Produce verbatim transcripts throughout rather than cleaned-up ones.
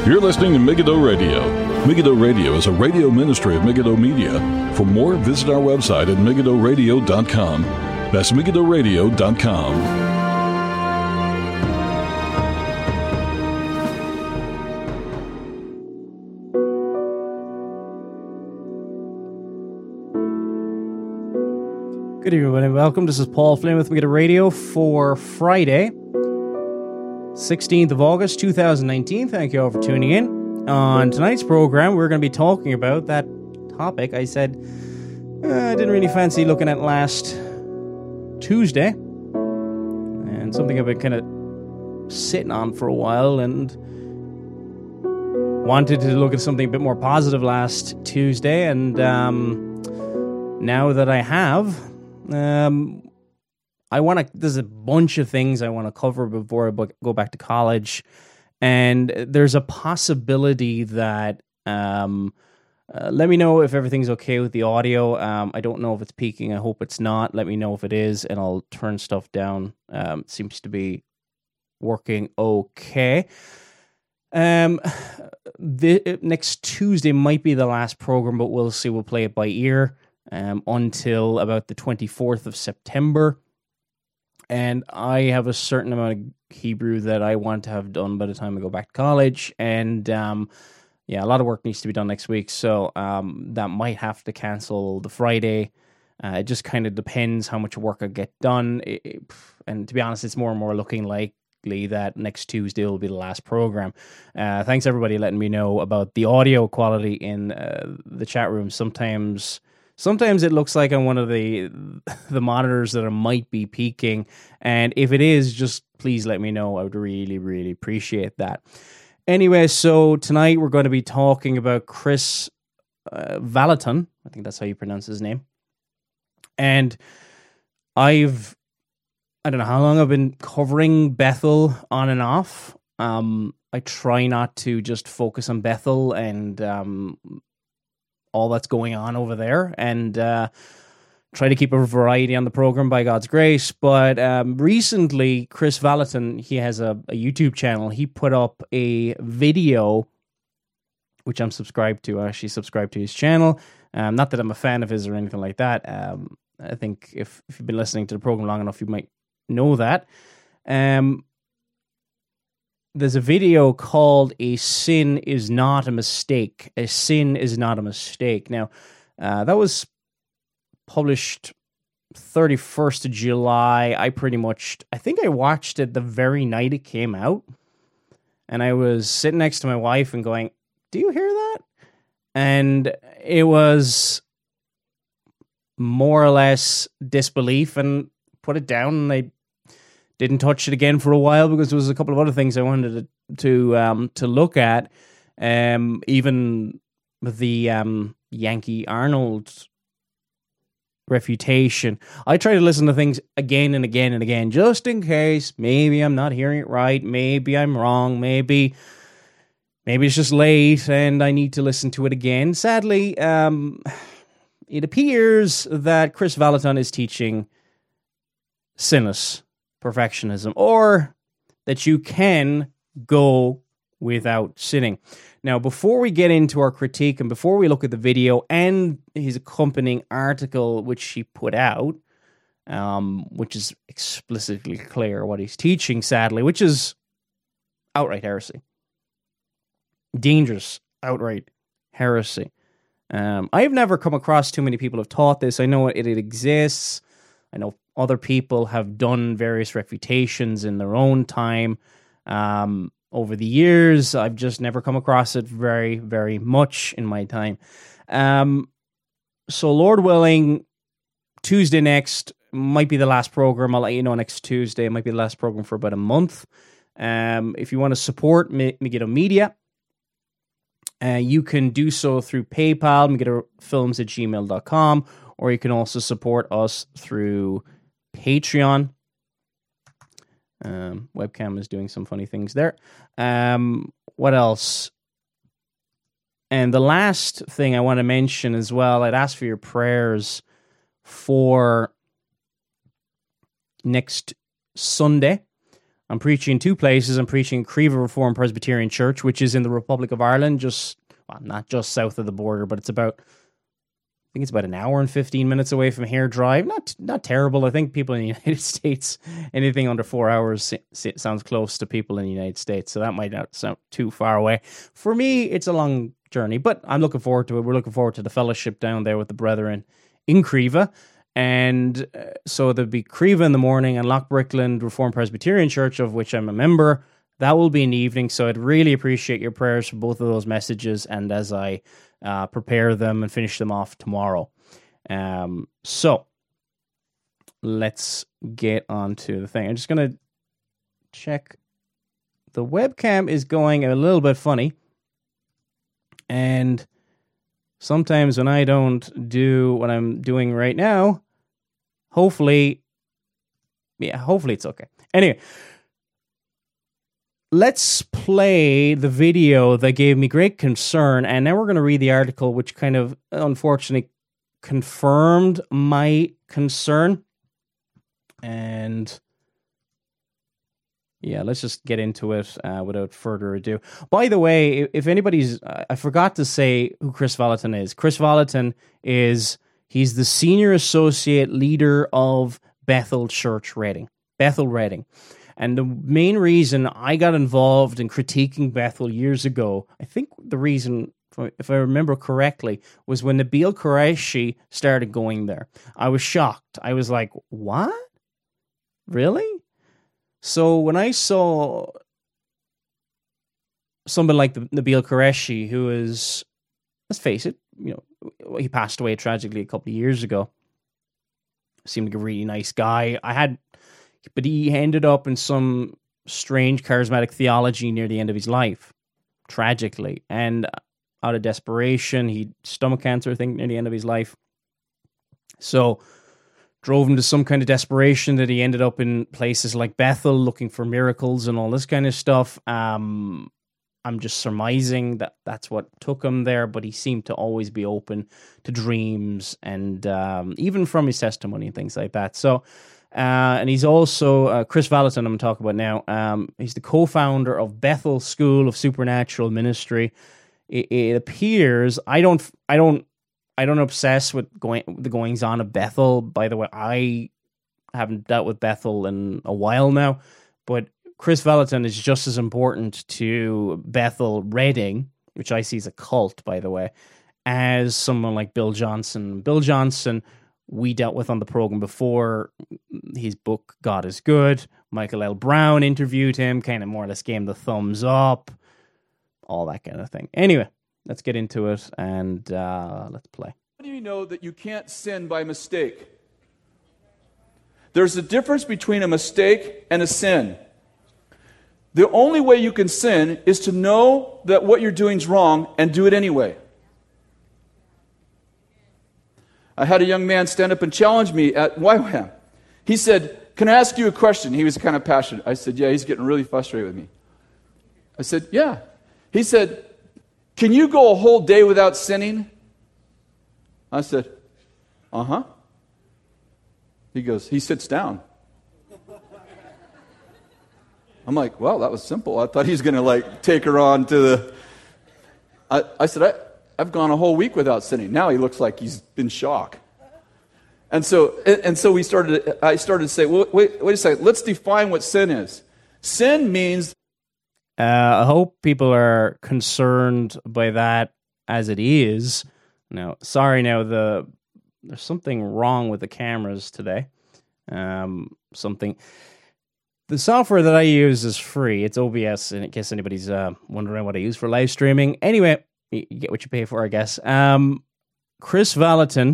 You're listening to Megiddo Radio. Megiddo Radio is a radio ministry of Megiddo Media. For more, visit our website at megiddo radio dot com. That's megiddo radio dot com. Good evening, everybody. Welcome. This is Paul Flynn with Megiddo Radio for Friday, sixteenth of August, two thousand nineteen. Thank you all for tuning in. On tonight's program, we're going to be talking about that topic I said uh, I didn't really fancy looking at last Tuesday, and something I've been kind of sitting on for a while, and wanted to look at something a bit more positive last Tuesday, and um, now that I have, um, I want to, there's a bunch of things I want to cover before I go back to college. And there's a possibility that, um, uh, let me know if everything's okay with the audio. Um, I don't know if it's peaking. I hope it's not. Let me know if it is, and I'll turn stuff down. Um, it seems to be working okay. Um, the, next Tuesday might be the last program, but we'll see. We'll play it by ear um, until about the twenty-fourth of September. And I have a certain amount of Hebrew that I want to have done by the time I go back to college. And um, yeah, a lot of work needs to be done next week. So um, that might have to cancel the Friday. Uh, it just kind of depends how much work I get done. It, it, and to be honest, it's more and more looking likely that next Tuesday will be the last program. Uh, thanks, everybody, letting me know about the audio quality in uh, the chat room. Sometimes... Sometimes it looks like on one of the the monitors that it might be peaking, and if it is, just please let me know. I would really, really appreciate that. Anyway, so tonight we're going to be talking about Kris uh, Vallotton. I think that's how you pronounce his name. And I've, I don't know how long I've been covering Bethel on and off. Um, I try not to just focus on Bethel and... Um, all that's going on over there, and uh, try to keep a variety on the program by God's grace. But um, recently, Kris Vallotton, he has a, a YouTube channel. He put up a video, which I'm subscribed to. I actually subscribed to his channel. Um, not that I'm a fan of his or anything like that. Um, I think if, if you've been listening to the program long enough, you might know that. Um, There's a video called "A Sin Is Not a Mistake." A sin is not a mistake. Now, uh, that was published thirty-first of July. I pretty much, I think I watched it the very night it came out. And I was sitting next to my wife and going, "Do you hear that?" And it was more or less disbelief, and put it down, and I didn't touch it again for a while because there was a couple of other things I wanted to to, um, to look at. Um, even the um, Yankee Arnold refutation. I try to listen to things again and again and again, just in case maybe I'm not hearing it right, maybe I'm wrong, maybe maybe it's just late and I need to listen to it again. Sadly, um, it appears that Kris Vallotton is teaching sinless perfectionism, or that you can go without sinning. Now, before we get into our critique and before we look at the video and his accompanying article, which he put out, um, which is explicitly clear what he's teaching, sadly, which is outright heresy. Dangerous, outright heresy. Um, I have never come across too many people who have taught this. I know it, it exists. I know other people have done various refutations in their own time. Um, over the years, I've just never come across it very, very much in my time. Um, so, Lord willing, Tuesday next might be the last program. I'll let you know next Tuesday. It might be the last program for about a month. Um, if you want to support Megiddo Media, uh, you can do so through PayPal, megiddo films at gmail dot com, or you can also support us through Patreon. Um, webcam is doing some funny things there. Um, what else? And the last thing I want to mention as well, I'd ask for your prayers for next Sunday. I'm preaching two places. I'm preaching Creva Reformed Presbyterian Church, which is in the Republic of Ireland, just, well, not just south of the border, but it's about, I think it's about an hour and fifteen minutes away from here drive. Not not terrible. I think people in the United States, anything under four hours sounds close to people in the United States, so that might not sound too far away. For me, it's a long journey, but I'm looking forward to it. We're looking forward to the fellowship down there with the brethren in Creva. And uh, so there'll be Creva in the morning and Lochbrickland Reformed Presbyterian Church, of which I'm a member. That will be in the evening. So I'd really appreciate your prayers for both of those messages, and as I uh, prepare them and finish them off tomorrow. Um, so let's get on to the thing. I'm just going to check. The webcam is going a little bit funny. And sometimes when I don't do what I'm doing right now, hopefully, yeah, hopefully it's okay. Anyway, let's play the video that gave me great concern, and now we're going to read the article, which kind of, unfortunately, confirmed my concern. And yeah, let's just get into it uh, without further ado. By the way, if anybody's... I forgot to say who Chris Vallotton is. Chris Vallotton is... He's the senior associate leader of Bethel Church Reading. Bethel Reading. And the main reason I got involved in critiquing Bethel years ago, I think the reason, if I remember correctly, was when Nabil Qureshi started going there. I was shocked. I was like, what? Really? So when I saw somebody like Nabil Qureshi, who is, let's face it, you know, he passed away tragically a couple of years ago. Seemed like a really nice guy. I had, but he ended up in some strange charismatic theology near the end of his life, tragically. And out of desperation, he had stomach cancer, I think, near the end of his life. So drove him to some kind of desperation that he ended up in places like Bethel looking for miracles and all this kind of stuff. Um, I'm just surmising that that's what took him there, but he seemed to always be open to dreams and um, even from his testimony and things like that. So, uh, and he's also, uh, Chris Vallotton I'm talking about now, um, he's the co-founder of Bethel School of Supernatural Ministry. It, it appears, I don't, I don't, I don't obsess with going the goings on of Bethel. By the way, I haven't dealt with Bethel in a while now, but Chris Vallotton is just as important to Bethel Reading, which I see as a cult, by the way, as someone like Bill Johnson. Bill Johnson, we dealt with on the program before. His book, God is Good. Michael L. Brown interviewed him, kind of more or less gave him the thumbs up, all that kind of thing. Anyway, let's get into it, and uh, let's play. How do you know that you can't sin by mistake? There's a difference between a mistake and a sin. The only way you can sin is to know that what you're doing is wrong and do it anyway. I had a young man stand up and challenge me at Y WAM. He said, "Can I ask you a question?" He was kind of passionate. I said, "Yeah." He's getting really frustrated with me. I said, "Yeah." He said, "Can you go a whole day without sinning?" I said, "Uh-huh." He goes, he sits down. I'm like, well, that was simple. I thought he was going to like take her on to the... I, I said, I, I've gone a whole week without sinning. Now he looks like he's in shock. And so and, and so we started. I started to say, well, wait, wait a second. Let's define what sin is. Sin means... Uh, I hope people are concerned by that as it is. Now, sorry, now the there's something wrong with the cameras today. Um, something... The software that I use is free. It's O B S, in case anybody's uh, wondering what I use for live streaming. Anyway, you get what you pay for, I guess. Um, Chris Vallotton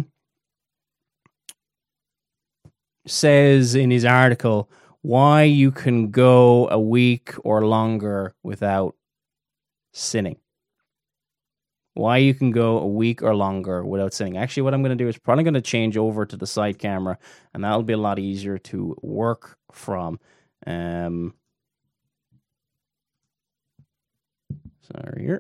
says in his article why you can go a week or longer without sinning. Why you can go a week or longer without sinning. Actually, what I'm going to do is probably going to change over to the side camera, and that'll be a lot easier to work from. Um, sorry here.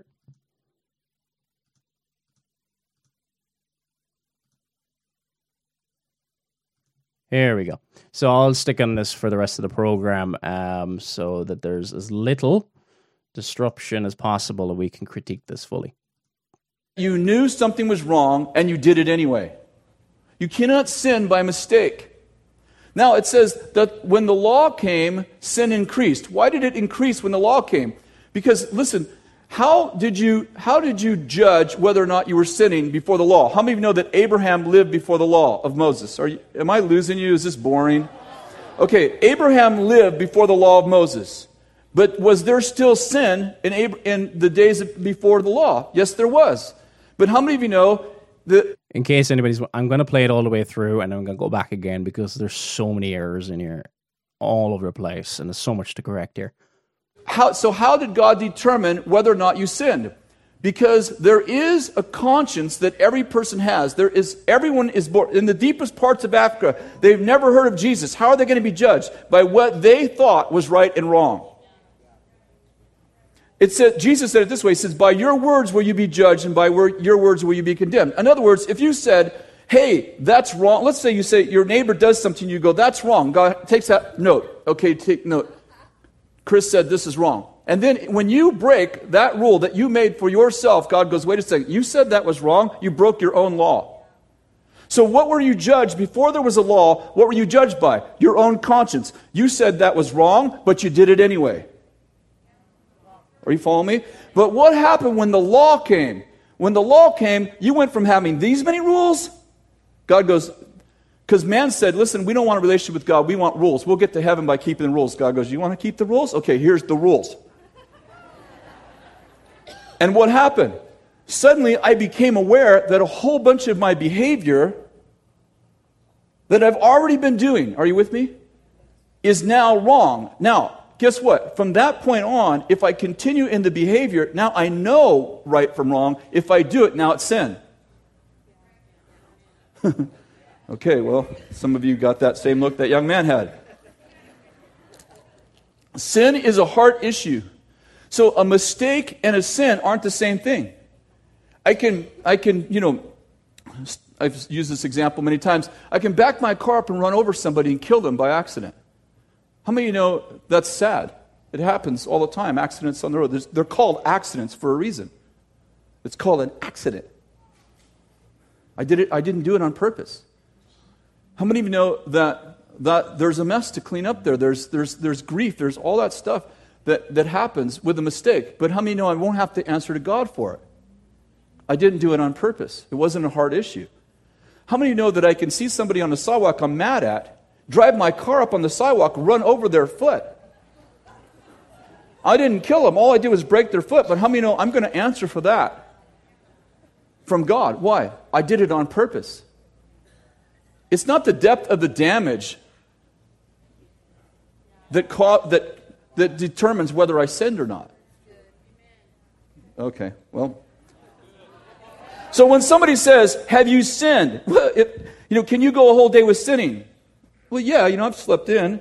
Here we go. So I'll stick on this for the rest of the program, um, so that there's as little disruption as possible and we can critique this fully. You knew something was wrong and you did it anyway. You cannot sin by mistake. Now it says that when the law came, sin increased. Why did it increase when the law came? Because listen, how did you how did you judge whether or not you were sinning before the law? How many of you know that Abraham lived before the law of Moses? Are you, am I losing you? Is this boring? Okay, Abraham lived before the law of Moses. But was there still sin in, Ab- in the days before the law? Yes, there was. But how many of you know that... In case anybody's... I'm going to play it all the way through, and I'm going to go back again because there's so many errors in here all over the place, and there's so much to correct here. How, so how did God determine whether or not you sinned? Because there is a conscience that every person has. There is, everyone is born in the deepest parts of Africa. They've never heard of Jesus. How are they going to be judged? By what they thought was right and wrong. It said, Jesus said it this way, he says, by your words will you be judged, and by wor- your words will you be condemned. In other words, if you said, hey, that's wrong. Let's say you say your neighbor does something, you go, that's wrong. God takes that note. Okay, take note. Chris said this is wrong. And then when you break that rule that you made for yourself, God goes, wait a second, you said that was wrong. You broke your own law. So what were you judged before there was a law? What were you judged by? Your own conscience. You said that was wrong, but you did it anyway. Are you following me? But what happened when the law came? When the law came, you went from having these many rules. God goes, because man said, listen, we don't want a relationship with God. We want rules. We'll get to heaven by keeping the rules. God goes, you want to keep the rules? Okay, here's the rules. And what happened? Suddenly, I became aware that a whole bunch of my behavior that I've already been doing, are you with me, is now wrong. Now, guess what? From that point on, if I continue in the behavior, now I know right from wrong. If I do it, now it's sin. Okay, well, some of you got that same look that young man had. Sin is a heart issue. So a mistake and a sin aren't the same thing. I can, I can, you know, I've used this example many times. I can back my car up and run over somebody and kill them by accident. How many of you know that's sad? It happens all the time, accidents on the road. There's, they're called accidents for a reason. It's called an accident. I did it. I didn't do it on purpose. How many of you know that, that there's a mess to clean up there? There's, there's, there's grief. There's all that stuff that, that happens with a mistake. But how many know I won't have to answer to God for it? I didn't do it on purpose. It wasn't a hard issue. How many of you know that I can see somebody on the sidewalk I'm mad at, drive my car up on the sidewalk, run over their foot? I didn't kill them. All I did was break their foot. But how many know I'm going to answer for that from God? Why? I did it on purpose. It's not the depth of the damage that ca- that that determines whether I sinned or not. Okay, well. So when somebody says, have you sinned? Well, it, you know, can you go a whole day with sinning? Well, yeah, you know, I've slept in.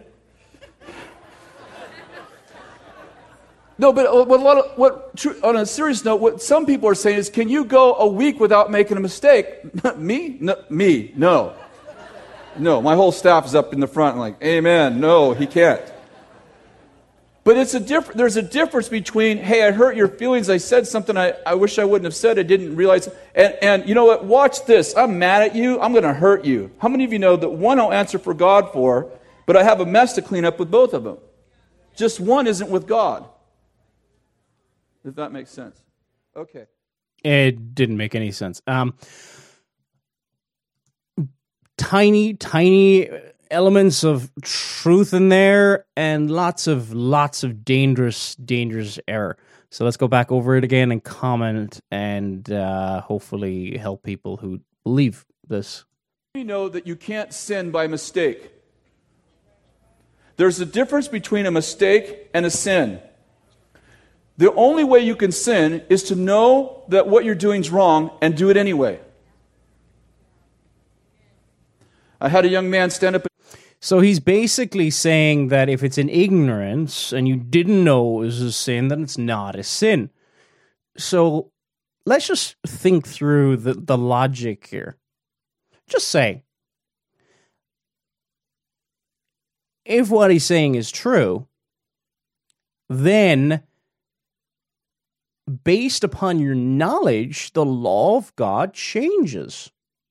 No, but what a lot of, what, on a serious note, what some people are saying is, can you go a week without making a mistake? Me? No, me, no. No, my whole staff is up in the front like, amen, no, he can't. But it's a diff- there's a difference between, hey, I hurt your feelings, I said something I, I wish I wouldn't have said, I didn't realize, and, and you know what, watch this, I'm mad at you, I'm going to hurt you. How many of you know that one I'll answer for God for, but I have a mess to clean up with both of them? Just one isn't with God. If that makes sense. Okay. It didn't make any sense. Um, tiny, tiny elements of truth in there, and lots of lots of dangerous, dangerous error. So let's go back over it again and comment, and uh, hopefully help people who believe this. You know that you can't sin by mistake. There's a difference between a mistake and a sin. The only way you can sin is to know that what you're doing is wrong and do it anyway. I had a young man stand up. So he's basically saying that if it's an ignorance and you didn't know it was a sin, then it's not a sin. So let's just think through the, the logic here. Just say, if what he's saying is true, then based upon your knowledge, the law of God changes.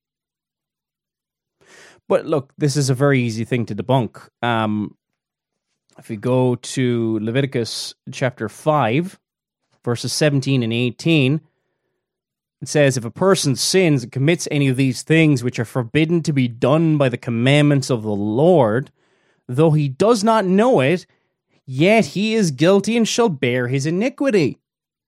But look, this is a very easy thing to debunk. Um, if we go to Leviticus chapter five, verses seventeen and eighteen, it says, if a person sins and commits any of these things which are forbidden to be done by the commandments of the Lord, though he does not know it, yet he is guilty and shall bear his iniquity.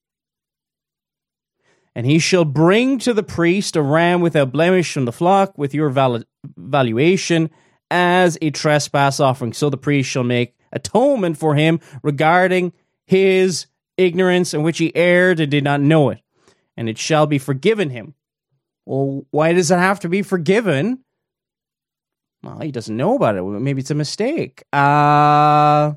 And he shall bring to the priest a ram without blemish from the flock with your val- valuation as a trespass offering. So the priest shall make atonement for him regarding his ignorance in which he erred and did not know it. And it shall be forgiven him. Well, why does it have to be forgiven? Well, he doesn't know about it. Maybe it's a mistake. Uh...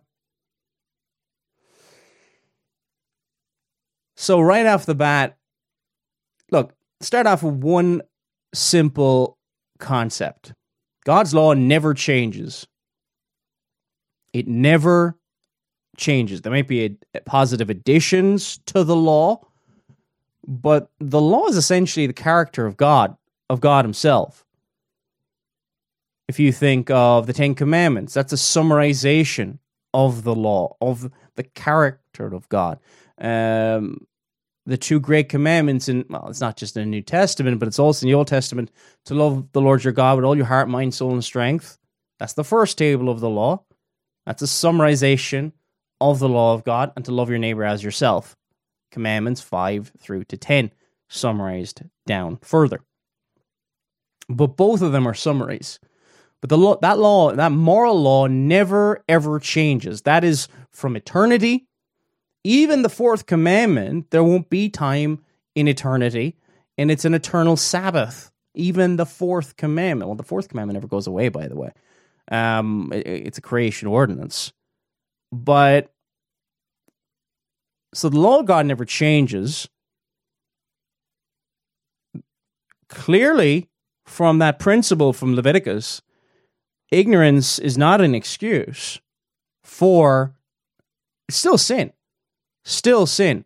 So right off the bat, look, start off with one simple concept. God's law never changes. It never changes. There might be a, a positive additions to the law, but the law is essentially the character of God, of God himself. If you think of the Ten Commandments, that's a summarization of the law, of the character of God. Um, the two great commandments, in well, it's not just in the New Testament, but it's also in the Old Testament, to love the Lord your God with all your heart, mind, soul, and strength. That's the first table of the law. That's a summarization of the law of God, and to love your neighbor as yourself. Commandments five through to ten, summarized down further. But both of them are summaries. But the law, that law, that moral law never, ever changes. That is from eternity. Even the fourth commandment, there won't be time in eternity, and it's an eternal Sabbath. Even the fourth commandment. Well, the fourth commandment never goes away, by the way. Um, it, it's a creation ordinance. But, so the law of God never changes. Clearly, from that principle from Leviticus, ignorance is not an excuse for, it's still sin. Still sin.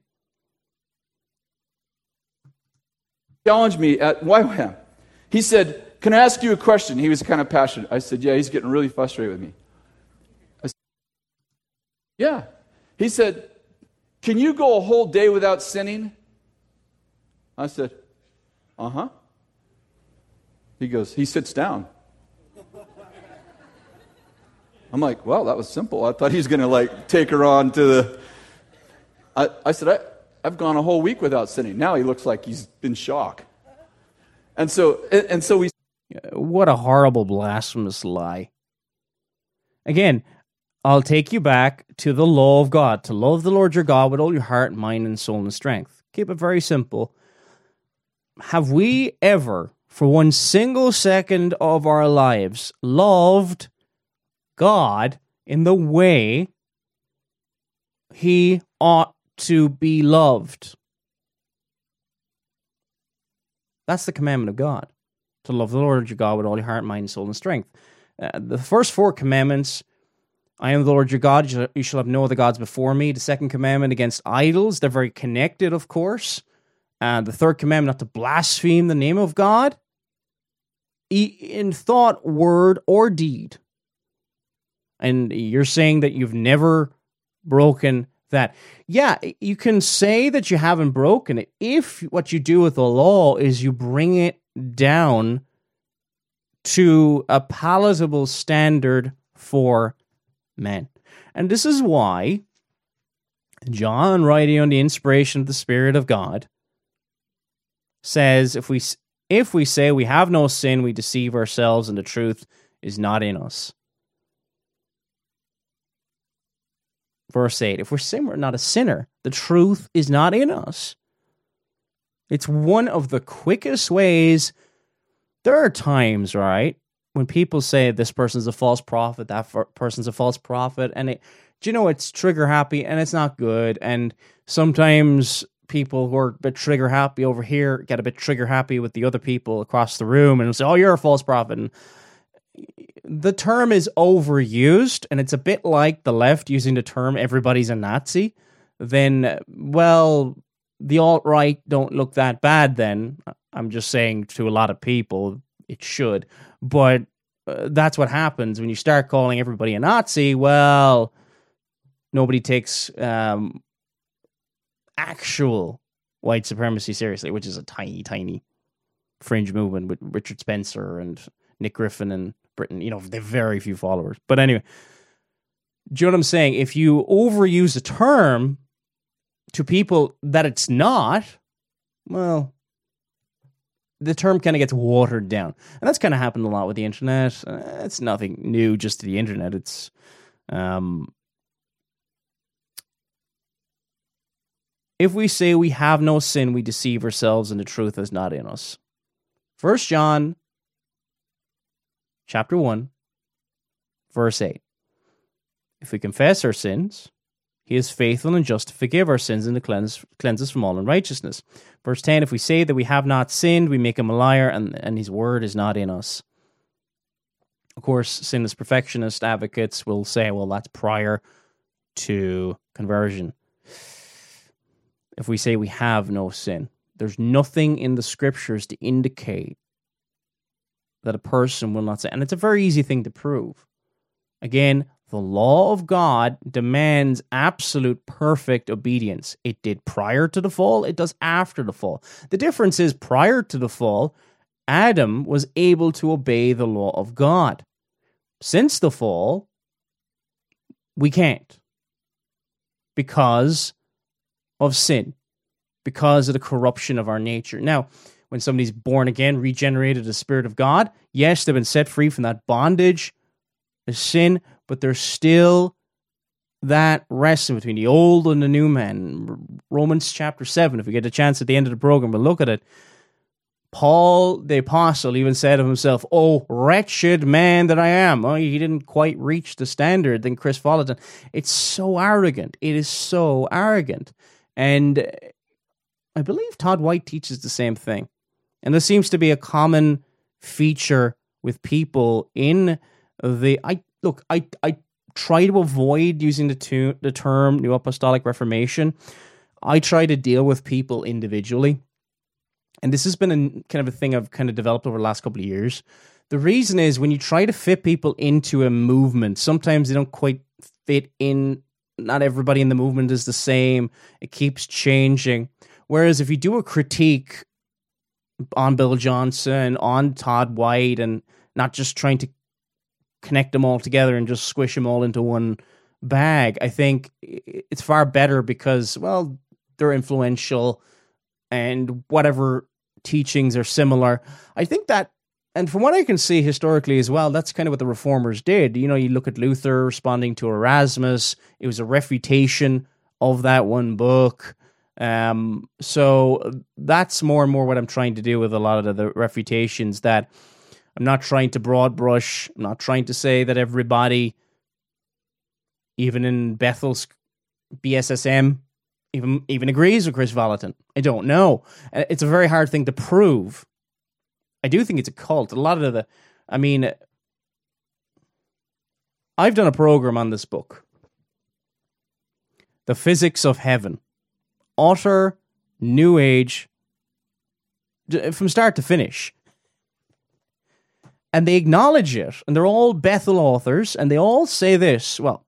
Challenged me at Y WAM. He said, can I ask you a question? He was kind of passionate. I said, yeah, he's getting really frustrated with me. I said, yeah. He said, can you go a whole day without sinning? I said, uh-huh. He goes, he sits down. I'm like, well, that was simple. I thought he was going to like take her on to the... I, I said, I, I've gone a whole week without sinning. Now he looks like he's in shock. And so, and, and so we... What a horrible, blasphemous lie. Again, I'll take you back to the law of God, to love the Lord your God with all your heart, mind, and soul, and strength. Keep it very simple. Have we ever, for one single second of our lives, loved God in the way he ought to be loved? That's the commandment of God, to love the Lord your God with all your heart, mind, soul, and strength. Uh, the first four commandments, I am the Lord your God, you shall have no other gods before me. The second commandment, against idols, they're very connected, of course. And uh, the third commandment, not to blaspheme the name of God, in thought, word, or deed. And you're saying that you've never broken that. Yeah, you can say that you haven't broken it if what you do with the law is you bring it down to a palatable standard for men. And this is why John, writing on the inspiration of the Spirit of God, says if we if we say we have no sin, we deceive ourselves and the truth is not in us. Verse eight, if we're sin, we're not a sinner. The truth is not in us. It's one of the quickest ways. There are times, right, when people say this person's a false prophet, that person's a false prophet, and it, do you know, it's trigger happy and it's not good. And sometimes people who are a bit trigger happy over here get a bit trigger happy with the other people across the room and say, oh, you're a false prophet. And the term is overused, and it's a bit like the left using the term everybody's a Nazi, then, well, the alt-right don't look that bad then. I'm just saying to a lot of people, it should. But uh, that's what happens when you start calling everybody a Nazi. Well, nobody takes um, actual white supremacy seriously, which is a tiny, tiny fringe movement with Richard Spencer and Nick Griffin and Britain. You know, they're very few followers. But anyway, do you know what I'm saying? If you overuse a term to people that it's not, well, the term kind of gets watered down. And that's kind of happened a lot with the internet. Uh, it's nothing new just to the internet. It's, um, if we say we have no sin, we deceive ourselves and the truth is not in us. First John chapter one, verse eight. If we confess our sins, he is faithful and just to forgive our sins and to cleanse, cleanse us from all unrighteousness. Verse ten, if we say that we have not sinned, we make him a liar, and, and his word is not in us. Of course, sinless perfectionist advocates will say, well, that's prior to conversion. If we say we have no sin, there's nothing in the scriptures to indicate that a person will not sin. And it's a very easy thing to prove. Again, the law of God demands absolute perfect obedience. It did prior to the fall, it does after the fall. The difference is prior to the fall, Adam was able to obey the law of God. Since the fall, we can't. Because of sin. Because of the corruption of our nature. Now, when somebody's born again, regenerated the Spirit of God, yes, they've been set free from that bondage, the sin, but there's still that wrestling between the old and the new man. Romans chapter seven, if we get a chance at the end of the program, we'll look at it. Paul, the apostle, even said of himself, oh, wretched man that I am. Oh, he didn't quite reach the standard than Chris Vallotton. It's so arrogant. It is so arrogant. And I believe Todd White teaches the same thing. And there seems to be a common feature with people in the... I Look, I, I try to avoid using the, tu- the term New Apostolic Reformation. I try to deal with people individually. And this has been a, kind of a thing I've kind of developed over the last couple of years. The reason is when you try to fit people into a movement, sometimes they don't quite fit in. Not everybody in the movement is the same. It keeps changing. Whereas if you do a critique on Bill Johnson, on Todd White, and not just trying to connect them all together and just squish them all into one bag, I think it's far better because, well, they're influential and whatever teachings are similar. I think that, and from what I can see historically as well, that's kind of what the Reformers did. You know, you look at Luther responding to Erasmus. It was a refutation of that one book. Um, so that's more and more what I'm trying to do with a lot of the refutations, that I'm not trying to broad brush. I'm not trying to say that everybody, even in Bethel's B S S M, even even agrees with Chris Vallotton. I don't know. It's a very hard thing to prove. I do think it's a cult. A lot of the, I mean, I've done a program on this book, The Physics of Heaven. Utter New Age, from start to finish. And they acknowledge it, and they're all Bethel authors, and they all say this. Well,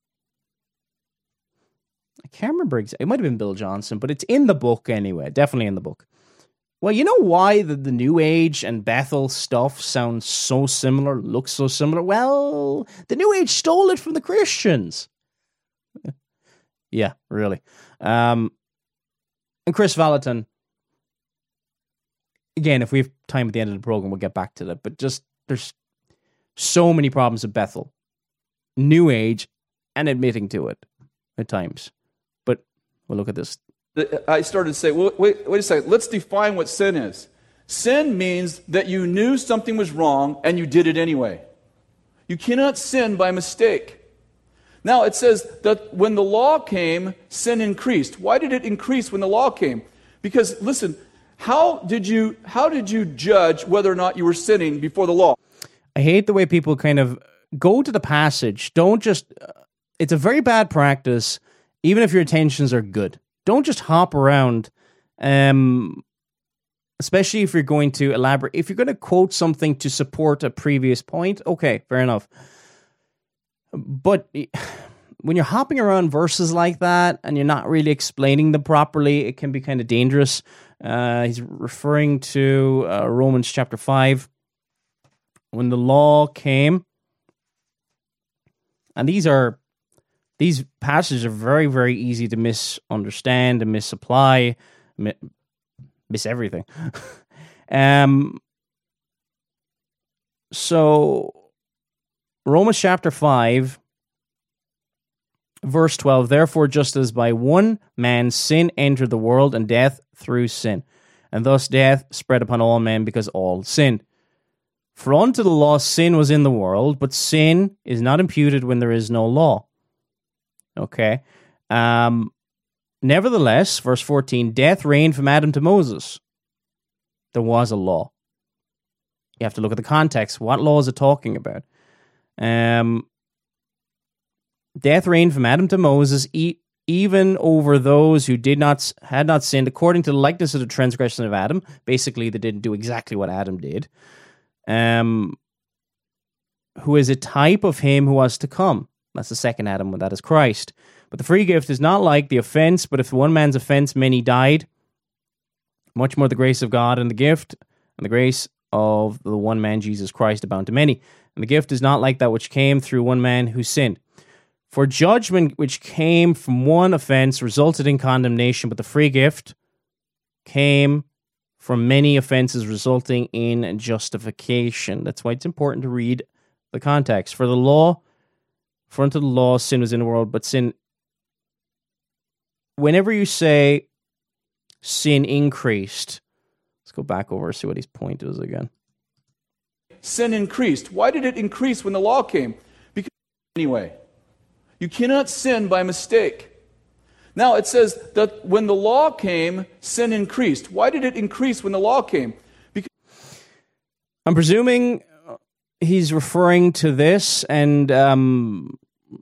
I can't remember exactly. It might have been Bill Johnson, but it's in the book anyway. Definitely in the book. Well, you know why the, the New Age and Bethel stuff sounds so similar, looks so similar? Well, the New Age stole it from the Christians. Yeah, really. Um, and Chris Vallotton, again, if we have time at the end of the program, we'll get back to that. But just, there's so many problems with Bethel, New Age, and admitting to it at times. But we'll look at this. I started to say, well, wait, wait a second. Let's define what sin is. Sin means that you knew something was wrong and you did it anyway. You cannot sin by mistake. Now, it says that when the law came, sin increased. Why did it increase when the law came? Because, listen, How did you how did you judge whether or not you were sinning before the law? I hate the way people kind of go to the passage. Don't just, uh, it's a very bad practice, even if your intentions are good. Don't just hop around, um, especially if you're going to elaborate. If you're going to quote something to support a previous point, okay, fair enough. But when you're hopping around verses like that and you're not really explaining them properly, it can be kind of dangerous. Uh, he's referring to uh, Romans chapter five. When the law came, and these are these passages are very, very easy to misunderstand and misapply, mi- miss everything. um. So, Romans chapter five, verse twelve. Therefore, just as by one man sin entered the world, and death through sin, and thus death spread upon all men because all sinned. For unto the law sin was in the world, but sin is not imputed when there is no law. Okay. Um, nevertheless, verse fourteen, death reigned from Adam to Moses. There was a law. You have to look at the context. What law is it talking about? Um, death reigned from Adam to Moses, e- even over those who did not had not sinned, according to the likeness of the transgression of Adam. Basically, they didn't do exactly what Adam did. Um, who is a type of him who was to come. That's the second Adam, that is Christ. But the free gift is not like the offense, but if one man's offense many died, much more the grace of God and the gift, and the grace of the one man, Jesus Christ, abound to many. And the gift is not like that which came through one man who sinned. For judgment which came from one offense resulted in condemnation, but the free gift came from many offenses resulting in justification. That's why it's important to read the context. For the law, for unto the law, sin was in the world, but sin, whenever you say sin increased, let's go back over and see what his point is again. Sin increased. Why did it increase when the law came? Because anyway, you cannot sin by mistake. Now, it says that when the law came, sin increased. Why did it increase when the law came? Because I'm presuming he's referring to this, and um,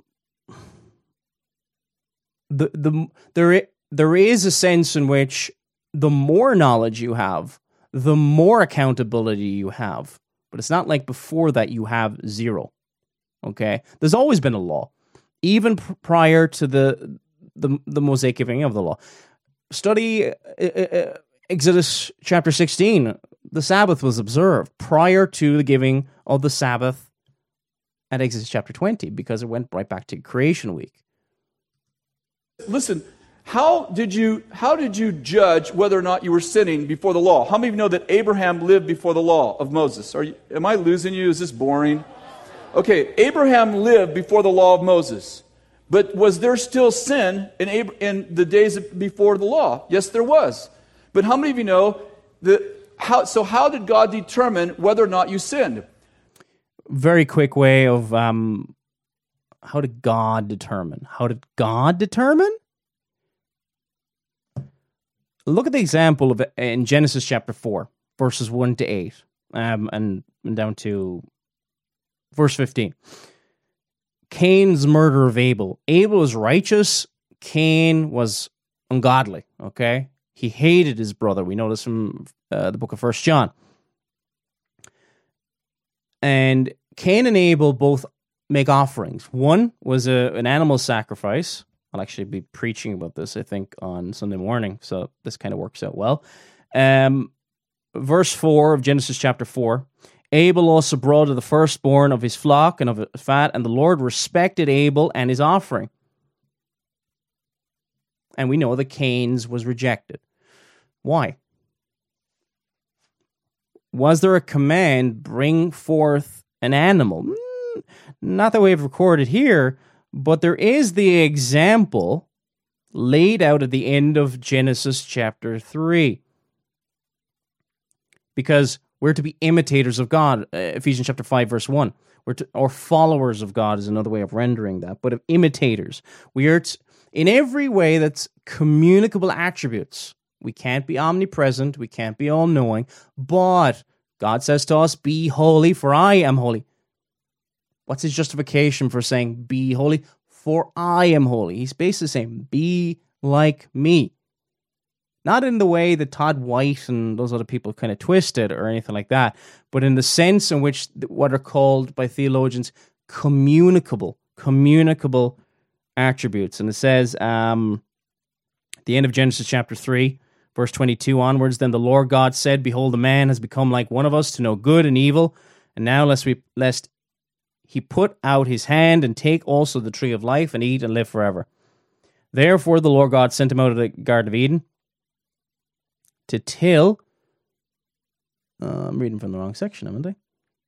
the the there there is a sense in which the more knowledge you have, the more accountability you have. But it's not like before that you have zero. Okay? There's always been a law, even pr- prior to the the the Mosaic giving of the law. Study uh, uh, Exodus chapter sixteen. The Sabbath was observed prior to the giving of the Sabbath at Exodus chapter twenty, because it went right back to creation week. Listen, how did you how did you judge whether or not you were sinning before the law? How many of you know that Abraham lived before the law of Moses? Are you, am I losing you? Is this boring? Okay, Abraham lived before the law of Moses. But was there still sin in Ab- in the days before the law? Yes, there was. But how many of you know that? How so? How did God determine whether or not you sinned? Very quick way of um, how did God determine? How did God determine? Look at the example of it in Genesis chapter four, verses one to eight, um, and, and down to verse fifteen. Cain's murder of Abel. Abel was righteous. Cain was ungodly. Okay, he hated his brother. We know this from uh, the book of First John. And Cain and Abel both make offerings. One was a, an animal sacrifice. I'll actually be preaching about this, I think, on Sunday morning. So this kind of works out well. Um, verse four of Genesis chapter four. Abel also brought of the firstborn of his flock and of his fat, and the Lord respected Abel and his offering. And we know that Cain's was rejected. Why? Was there a command, bring forth an animal? Mm, not that we have recorded here, but there is the example laid out at the end of Genesis chapter three. Because we're to be imitators of God. Uh, Ephesians chapter five, verse one. We're to, or followers of God is another way of rendering that, but of imitators. We are to, in every way that's communicable attributes. We can't be omnipresent. We can't be all-knowing. But God says to us, be holy, for I am holy. What's his justification for saying, be holy? For I am holy. He's basically saying, be like me. Not in the way that Todd White and those other people kind of twisted or anything like that, but in the sense in which what are called by theologians communicable, communicable attributes. And it says, um, at the end of Genesis chapter three, verse twenty-two onwards, then the Lord God said, behold, the man has become like one of us to know good and evil. And now lest we, lest he put out his hand and take also the tree of life and eat and live forever. Therefore the Lord God sent him out of the Garden of Eden to till, uh, I'm reading from the wrong section, haven't I?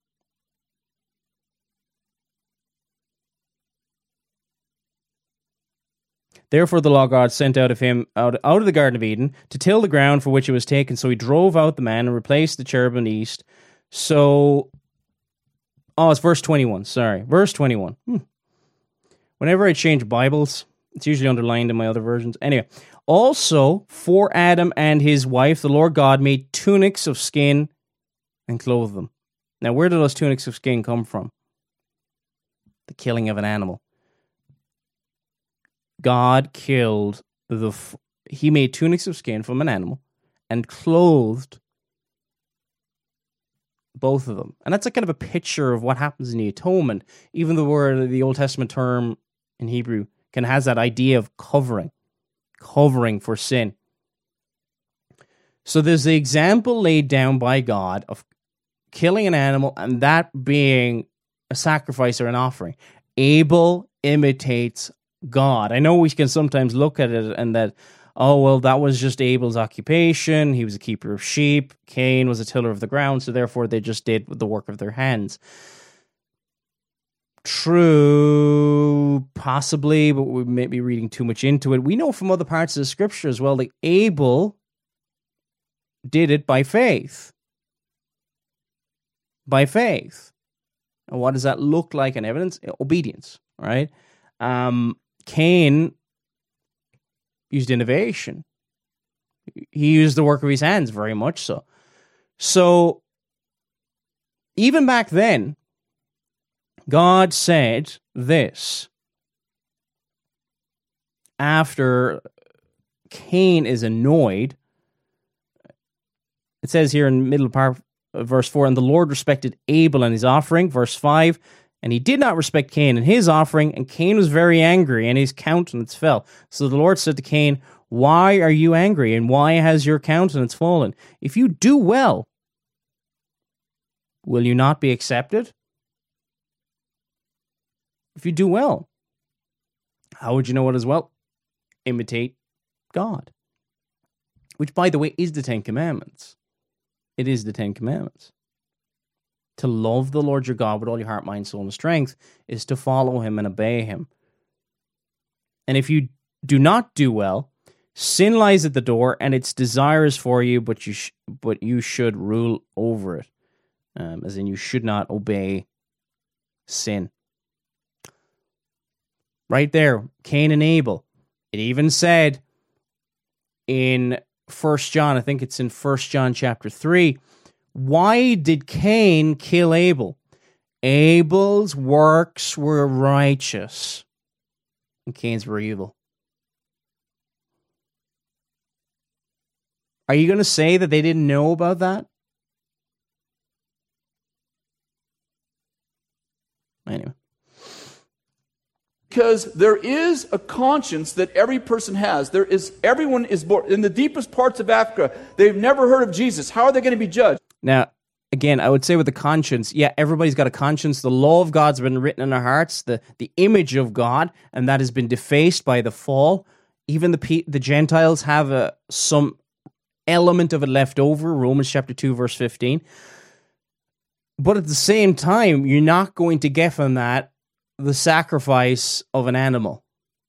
Therefore the Lord God sent out of him out, out of the Garden of Eden to till the ground for which it was taken. So he drove out the man and replaced the cherubim east. So, oh, it's verse twenty-one. Sorry, verse twenty-one. Hmm. Whenever I change Bibles, it's usually underlined in my other versions. Anyway, also for Adam and his wife, the Lord God made tunics of skin and clothed them. Now, where do those tunics of skin come from? The killing of an animal. God killed the, he made tunics of skin from an animal and clothed both of them. And that's a kind of a picture of what happens in the atonement. Even the word, the Old Testament term in Hebrew, can has that idea of covering, covering for sin. So there's the example laid down by God of killing an animal and that being a sacrifice or an offering. Abel imitates God. I know we can sometimes look at it and that, oh, well, that was just Abel's occupation. He was a keeper of sheep. Cain was a tiller of the ground, so therefore they just did the work of their hands. True, possibly, but we may be reading too much into it. We know from other parts of the scripture as well that Abel did it by faith. By faith. And what does that look like in evidence? Obedience, right? Um, Cain used innovation. He used the work of his hands, very much so. So, even back then, God said this. After Cain is annoyed, it says here in the middle part of verse four, and the Lord respected Abel and his offering, verse five, and he did not respect Cain and his offering, and Cain was very angry, and his countenance fell. So the Lord said to Cain, why are you angry, and why has your countenance fallen? If you do well, will you not be accepted? If you do well, how would you know what is well? Imitate God. Which, by the way, is the Ten Commandments. It is the Ten Commandments. To love the Lord your God with all your heart, mind, soul, and strength is to follow him and obey him. And if you do not do well, sin lies at the door, and its desire is for you, but you sh- but you should rule over it. Um, as in, you should not obey sin. Right there, Cain and Abel. It even said in First John, I think it's in First John chapter three, why did Cain kill Abel? Abel's works were righteous, and Cain's were evil. Are you going to say that they didn't know about that? Anyway. Because there is a conscience that every person has. There is, everyone is born in the deepest parts of Africa. They've never heard of Jesus. How are they going to be judged? Now, again, I would say with the conscience, yeah, everybody's got a conscience. The law of God's been written in our hearts, the, the image of God, and that has been defaced by the fall. Even the the Gentiles have a, some element of it left over, Romans chapter two, verse fifteen. But at the same time, you're not going to get from that the sacrifice of an animal.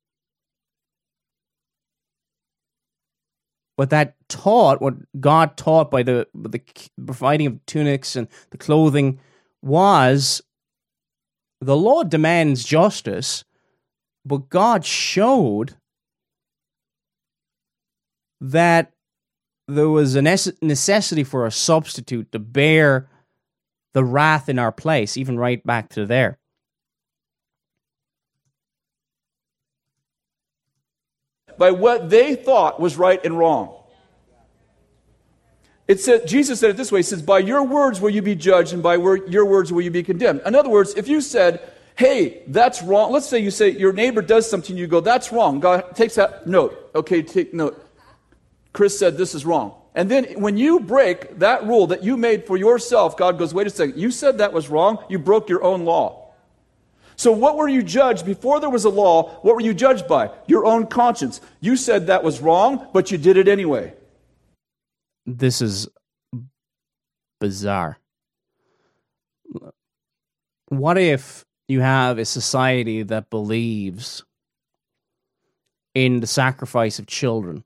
What that taught, what God taught by the, the providing of tunics and the clothing was, the law demands justice, but God showed that there was a necessity for a substitute to bear the wrath in our place, even right back to there. By what they thought was right and wrong. It said, Jesus said it this way, he says, by your words will you be judged, and by wor- your words will you be condemned. In other words, if you said, hey, that's wrong, let's say you say your neighbor does something, you go, that's wrong. God takes that note. Okay, take note. Chris said this is wrong. And then when you break that rule that you made for yourself, God goes, wait a second, you said that was wrong, you broke your own law. So what were you judged before there was a law? What were you judged by? Your own conscience. You said that was wrong, but you did it anyway. This is bizarre. What if you have a society that believes in the sacrifice of children,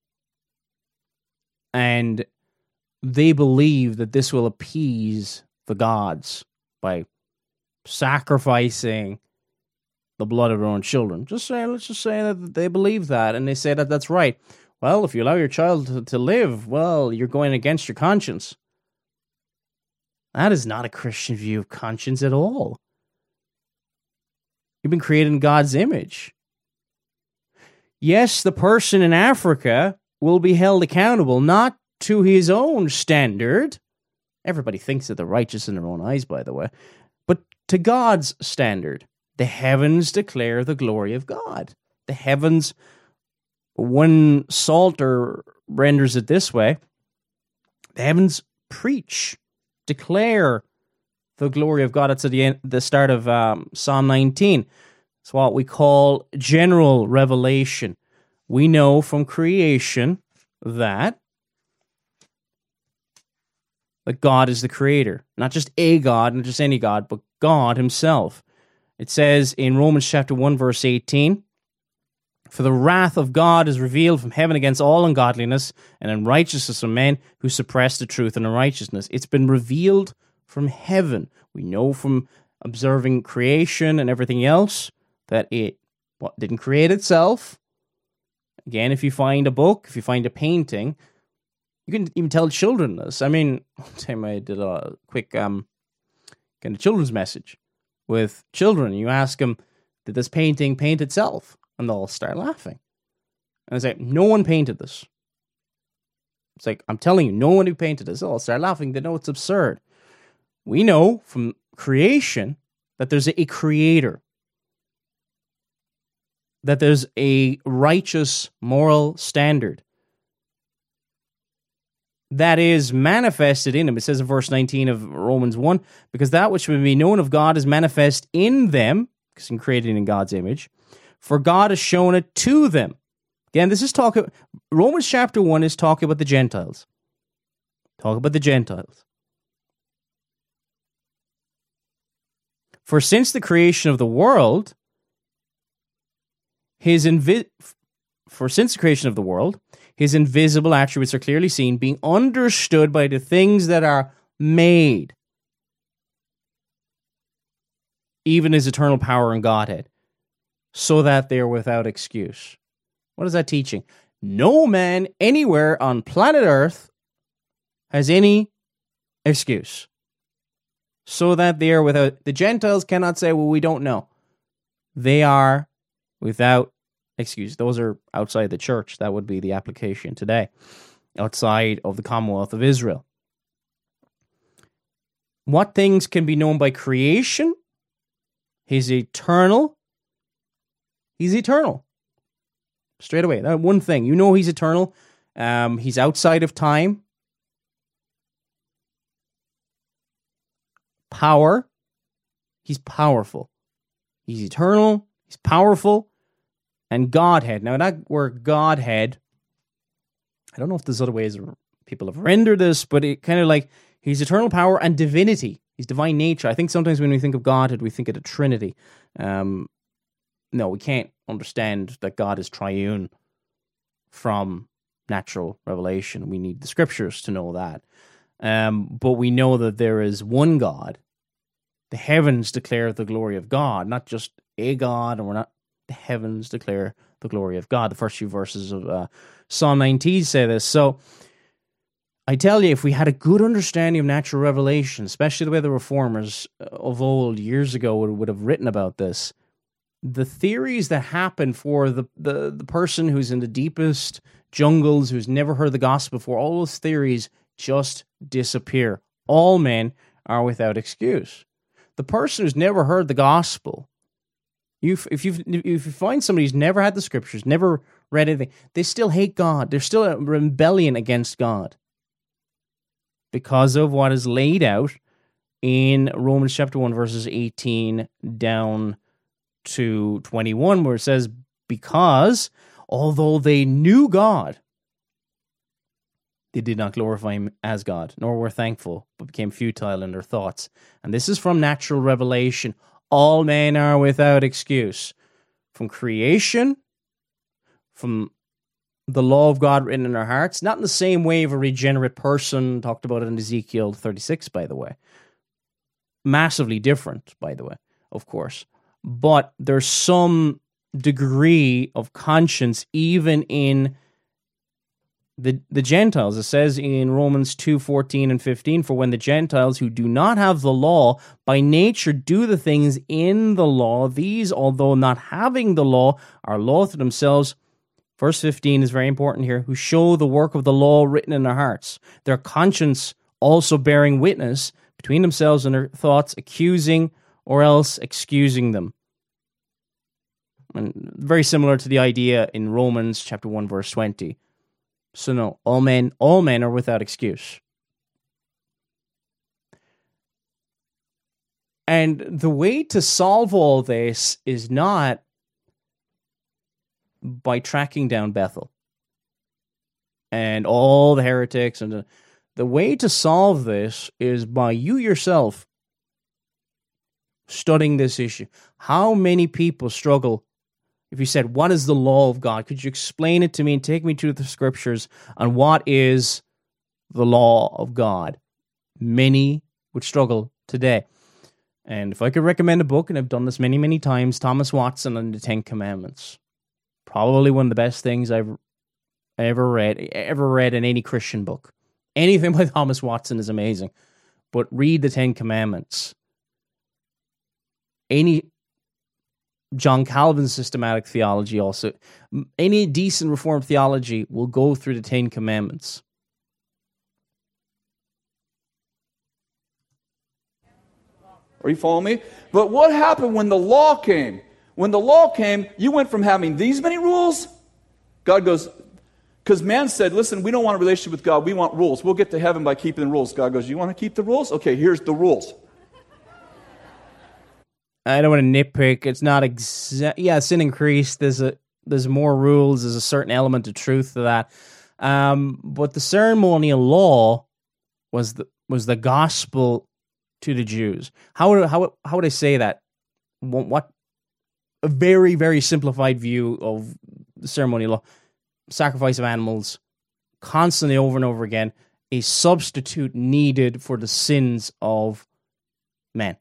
and they believe that this will appease the gods by sacrificing the blood of their own children? Just say, let's just say that they believe that, and they say that that's right. Well, if you allow your child to, to live, well, you're going against your conscience. That is not a Christian view of conscience at all. You've been created in God's image. Yes, the person in Africa will be held accountable, not to his own standard. Everybody thinks that they're righteous in their own eyes, by the way. But to God's standard. The heavens declare the glory of God. The heavens, one Psalter renders it this way, the heavens preach, declare the glory of God. It's at the end, the start of um, Psalm nineteen. It's what we call general revelation. We know from creation that, that God is the creator. Not just a God, not just any God, but God himself. It says in Romans chapter one, verse eighteen, for the wrath of God is revealed from heaven against all ungodliness and unrighteousness of men who suppress the truth and unrighteousness. It's been revealed from heaven. We know from observing creation and everything else that it what, didn't create itself. Again, if you find a book, if you find a painting, you can even tell children this. I mean, one time I did a quick um, kind of children's message with children. You ask them, did this painting paint itself? And they'll start laughing. And it's like, no one painted this. It's like, I'm telling you, no one who painted this. They'll start laughing. They know it's absurd. We know from creation that there's a creator. That there's a righteous moral standard that is manifested in them. It says in verse nineteen of Romans one, because that which may be known of God is manifest in them, because I'm created in God's image, for God has shown it to them. Again, this is talking, Romans chapter one is talking about the Gentiles. Talk about the Gentiles. For since the creation of the world, his invi- for since the creation of the world, his invisible attributes are clearly seen, being understood by the things that are made, even his eternal power and Godhead, so that they are without excuse. What is that teaching? No man anywhere on planet Earth has any excuse. So that they are without... The Gentiles cannot say, well, we don't know. They are without excuse. Those are outside the church. That would be the application today. Outside of the Commonwealth of Israel. What things can be known by creation? He's eternal. He's eternal. Straight away. That one thing. You know he's eternal. Um, he's outside of time. Power. He's powerful. He's eternal. He's powerful. And Godhead. Now that word Godhead, I don't know if there's other ways people have rendered this, but it kind of like he's eternal power and divinity. He's divine nature. I think sometimes when we think of Godhead, we think of the Trinity. Um, no, we can't understand that God is triune from natural revelation. We need the scriptures to know that. Um, but we know that there is one God. The heavens declare the glory of God, not just a God, and we're not. The heavens declare the glory of God. The first few verses of uh, Psalm nineteen say this. So I tell you, if we had a good understanding of natural revelation, especially the way the reformers of old years ago would, would have written about this, the theories that happen for the, the, the person who's in the deepest jungles, who's never heard the gospel before, all those theories just disappear. All men are without excuse. The person who's never heard the gospel, you if you if you find somebody who's never had the scriptures, never read anything, they still hate God. They're still a rebellion against God because of what is laid out in Romans chapter one, verses eighteen down to twenty-one, where it says, because although they knew God, they did not glorify him as God, nor were thankful, but became futile in their thoughts. And this is from natural revelation. All men are without excuse. From creation, from the law of God written in our hearts, not in the same way of a regenerate person, talked about it in Ezekiel thirty-six, by the way. Massively different, by the way, of course. But there's some degree of conscience even in the the Gentiles. It says in Romans two fourteen and fifteen, for when the Gentiles who do not have the law by nature do the things in the law, these, although not having the law, are law to themselves. Verse fifteen is very important here, who show the work of the law written in their hearts, their conscience also bearing witness between themselves and their thoughts, accusing or else excusing them. And very similar to the idea in Romans chapter one, verse twenty. So no, all men, all men are without excuse. And the way to solve all this is not by tracking down Bethel and all the heretics. And the, the way to solve this is by you yourself studying this issue. How many people struggle? If you said, what is the law of God? Could you explain it to me and take me to the scriptures on what is the law of God? Many would struggle today. And if I could recommend a book, and I've done this many, many times, Thomas Watson and the Ten Commandments. Probably one of the best things I've ever read, ever read in any Christian book. Anything by Thomas Watson is amazing. But read the Ten Commandments. Any John Calvin's systematic theology also. Any decent Reformed theology will go through the Ten Commandments. Are you following me? But what happened when the law came? When the law came, you went from having these many rules. God goes, because man said, listen, we don't want a relationship with God. We want rules. We'll get to heaven by keeping the rules. God goes, you want to keep the rules? Okay, here's the rules. I don't want to nitpick. It's not exact. Yeah, sin increased. There's a there's more rules. There's a certain element of truth to that. Um, but the ceremonial law was the was the gospel to the Jews. How would how how would I say that? What, what a very very simplified view of the ceremonial law: sacrifice of animals, constantly over and over again, a substitute needed for the sins of men.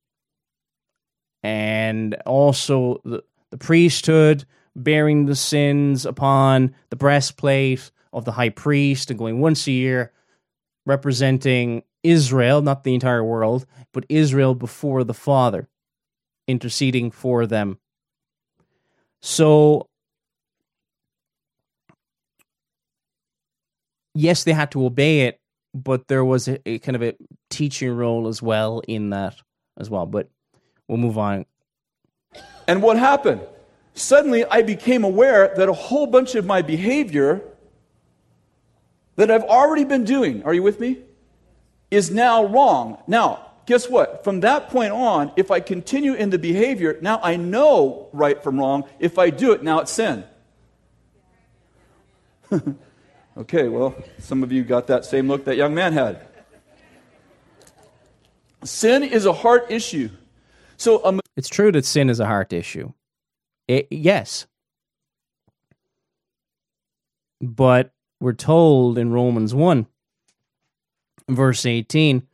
And also the, the priesthood bearing the sins upon the breastplate of the high priest and going once a year, representing Israel, not the entire world, but Israel before the Father, interceding for them. So, yes, they had to obey it, but there was a, a kind of a teaching role as well in that as well. But we'll move on. And what happened? Suddenly, I became aware that a whole bunch of my behavior that I've already been doing, are you with me, is now wrong. Now, guess what? From that point on, if I continue in the behavior, now I know right from wrong. If I do it, now it's sin. Okay, well, some of you got that same look that young man had. Sin is a heart issue. So um, it's true that sin is a heart issue. It, yes. But we're told in Romans one, verse eighteen,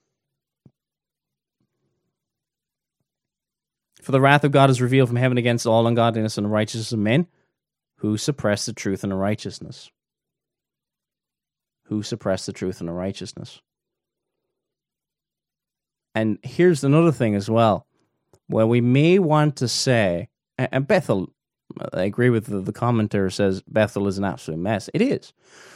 for the wrath of God is revealed from heaven against all ungodliness and unrighteousness of men who suppress the truth and unrighteousness. who suppress the truth and the righteousness. And here's another thing as well. Well, we may want to say, and Bethel, I agree with the, the commenter says Bethel is an absolute mess. It is.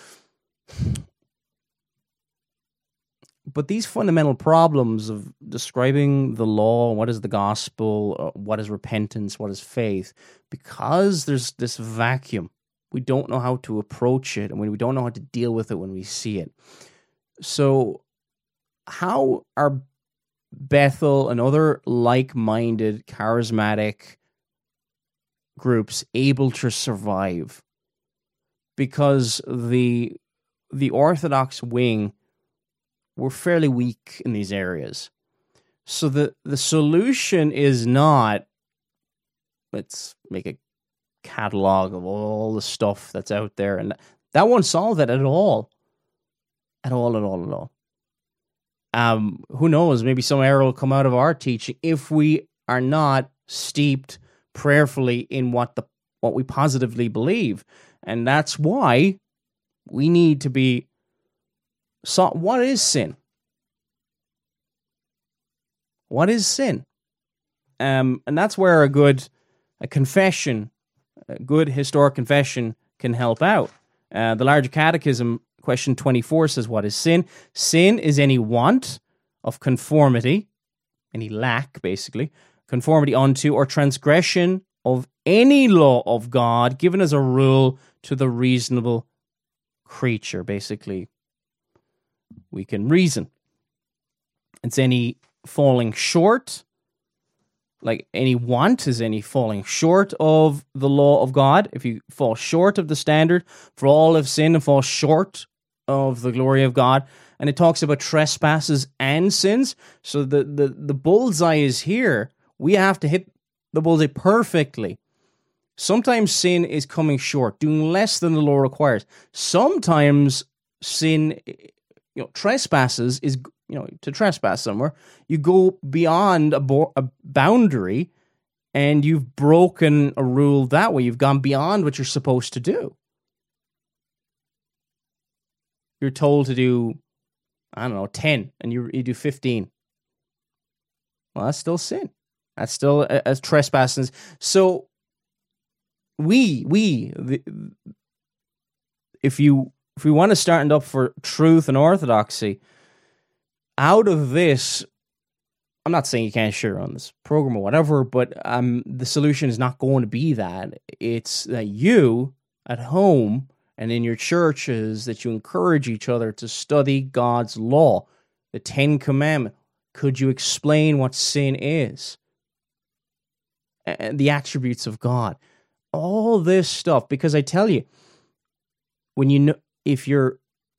But these fundamental problems of describing the law, what is the gospel, what is repentance, what is faith, because there's this vacuum, we don't know how to approach it, and we don't know how to deal with it when we see it. So how are Bethel and other like-minded, charismatic groups able to survive? Because the the Orthodox wing were fairly weak in these areas. So the, the solution is not, let's make a catalog of all the stuff that's out there, and that won't solve it at all. At all, at all, at all. Um, who knows, maybe some error will come out of our teaching if we are not steeped prayerfully in what the what we positively believe. And that's why we need to be so what is sin? What is sin? Um, and that's where a good a confession, a good historic confession can help out. Uh, the Larger Catechism, question twenty-four, says, what is sin? Sin is any want of conformity, any lack, basically, conformity unto or transgression of any law of God given as a rule to the reasonable creature. Basically, we can reason. It's any falling short, like any want is any falling short of the law of God. If you fall short of the standard, for all have sinned and fall short of the glory of God. And it talks about trespasses and sins. So the, the, the bullseye is here. We have to hit the bullseye perfectly. Sometimes sin is coming short, doing less than the law requires. Sometimes sin, you know, trespasses is, you know, to trespass somewhere, you go beyond a, bo- a boundary and you've broken a rule that way. You've gone beyond what you're supposed to do. You're told to do, I don't know, ten, and you you do fifteen. Well, that's still sin. That's still a, a trespass. So we, we, the, if you, if we want to start up for truth and orthodoxy, out of this, I'm not saying you can't share on this program or whatever, but um, the solution is not going to be that. It's that you, at home and in your churches, that you encourage each other to study God's law, the Ten Commandments. Could you explain what sin is? And the attributes of God. All this stuff, because I tell you, when you know, if you're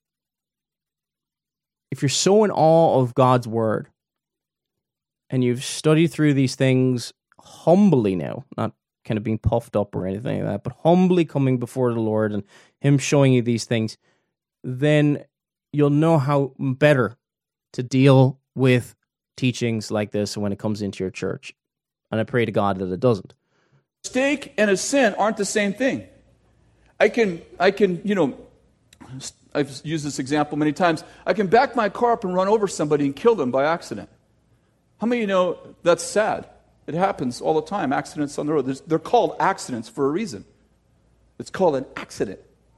if you're so in awe of God's word, and you've studied through these things humbly now, not kind of being puffed up or anything like that, but humbly coming before the Lord and Him showing you these things, then you'll know how better to deal with teachings like this when it comes into your church. And I pray to God that it doesn't. Mistake and a sin aren't the same thing. I can, I can, you know, I've used this example many times. I can back my car up and run over somebody and kill them by accident. How many of you know that's sad? It happens all the time, accidents on the road. There's, they're called accidents for a reason. It's called an accident.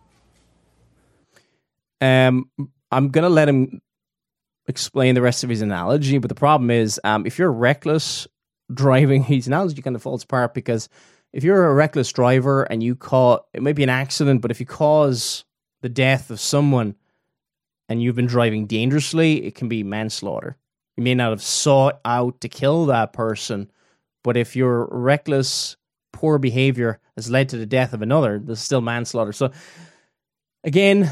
Um, I'm going to let him explain the rest of his analogy, but the problem is, um, if you're reckless driving, his analogy kind of falls apart, because if you're a reckless driver and you cause, it may be an accident, but if you cause the death of someone and you've been driving dangerously, it can be manslaughter. You may not have sought out to kill that person, but if your reckless, poor behavior has led to the death of another, there's still manslaughter. So, again,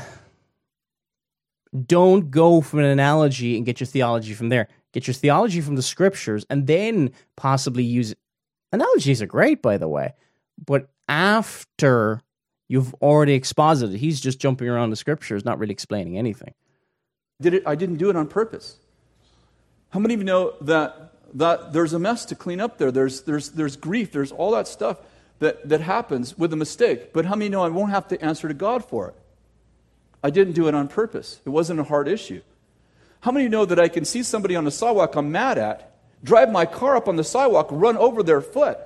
don't go from an analogy and get your theology from there. Get your theology from the scriptures, and then possibly use it. Analogies are great, by the way, but after you've already exposited, he's just jumping around the scriptures, not really explaining anything. Did it? I didn't do it on purpose. How many of you know that that there's a mess to clean up there? There's there's there's grief. There's all that stuff that, that happens with a mistake. But how many know I won't have to answer to God for it? I didn't do it on purpose. It wasn't a hard issue. How many know that I can see somebody on the sidewalk I'm mad at, drive my car up on the sidewalk, run over their foot?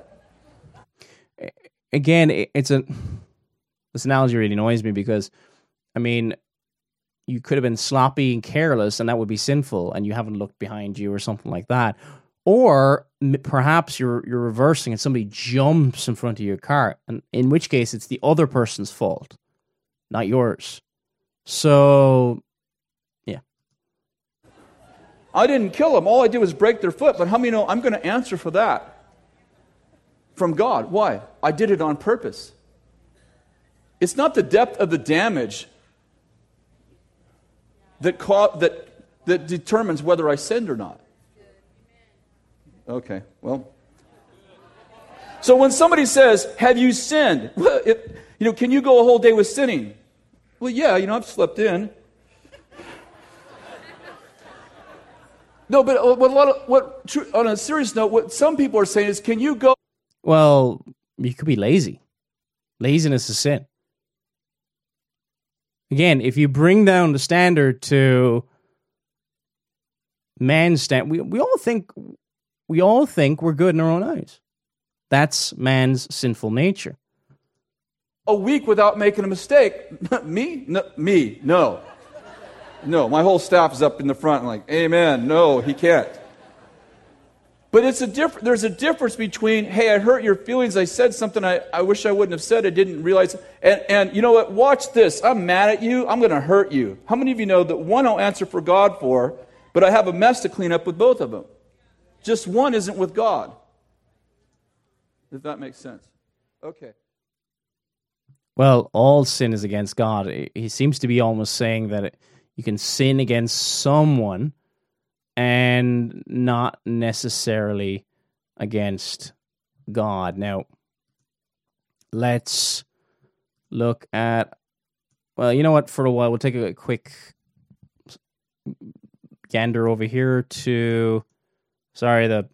Again, it's a this analogy really annoys me because, I mean, you could have been sloppy and careless, and that would be sinful, and you haven't looked behind you or something like that. Or perhaps you're you're reversing and somebody jumps in front of your car, and in which case it's the other person's fault, not yours. So, yeah. I didn't kill them. All I did was break their foot. But how many know I'm going to answer for that from God? Why? I did it on purpose. It's not the depth of the damage that ca- that that determines whether I sinned or not. Okay, well. So when somebody says, "Have you sinned?" Well, it, you know, can you go a whole day with sinning? Well, yeah, you know, I've slept in. No, but what a lot of what on a serious note, what some people are saying is, can you go? Well, you could be lazy. Laziness is sin. Again, if you bring down the standard to man's standard, we we all think we all think we're good in our own eyes. That's man's sinful nature. A week without making a mistake. me? No, me? No. No, my whole staff is up in the front like, amen. No, he can't. But it's a diff- there's a difference between, hey, I hurt your feelings. I said something I, I wish I wouldn't have said. I didn't realize. And, and you know what? Watch this. I'm mad at you. I'm going to hurt you. How many of you know that one I'll answer for God for, but I have a mess to clean up with both of them? Just one isn't with God. If that makes sense. Okay. Well, all sin is against God. He seems to be almost saying that you can sin against someone and not necessarily against God. Now, let's look at, well, you know what, for a while, we'll take a quick gander over here to, sorry, the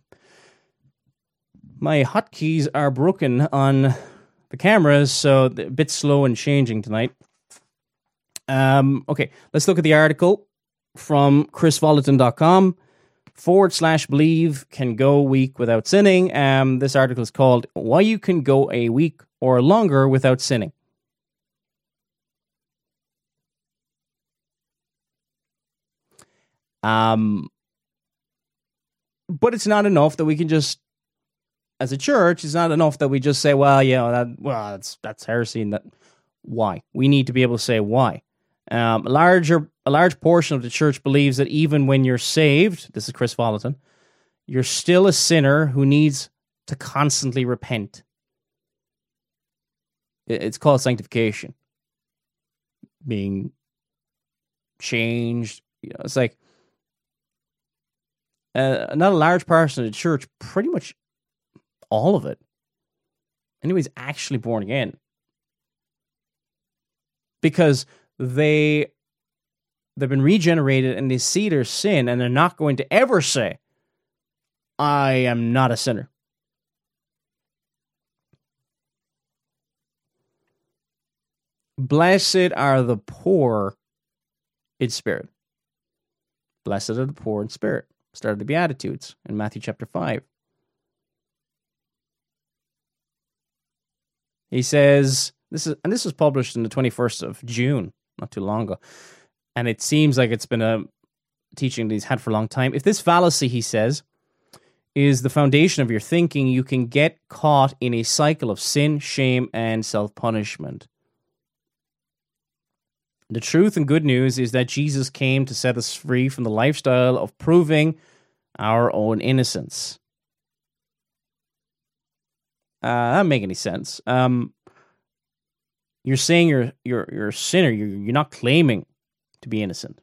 my hotkeys are broken on the cameras, so a bit slow and changing tonight. Um, okay, let's look at the article from chris volatin dot com forward slash believe can go a week without sinning. Um, this article is called Why You Can Go a Week or Longer Without Sinning. Um, but it's not enough that we can just, as a church, it's not enough that we just say, well, you know, that, well, that's, that's heresy. And that, why? We need to be able to say why. Um, a larger, a large portion of the church believes that even when you're saved, this is Chris Volatin, you're still a sinner who needs to constantly repent. It's called sanctification, being changed. You know, it's like uh, not a large portion of the church, pretty much all of it. Anybody's actually born again because they they've been regenerated and they see their sin and they're not going to ever say, I am not a sinner. Blessed are the poor in spirit. Blessed are the poor in spirit. Start of the Beatitudes in Matthew chapter five. He says, this is, and this was published on the twenty-first of June, not too long ago. And it seems like it's been a teaching that he's had for a long time. If this fallacy, he says, is the foundation of your thinking, you can get caught in a cycle of sin, shame, and self-punishment. The truth and good news is that Jesus came to set us free from the lifestyle of proving our own innocence. Uh, that doesn't make any sense. Um, you're saying you're you're you're a sinner. You're you're not claiming to be innocent.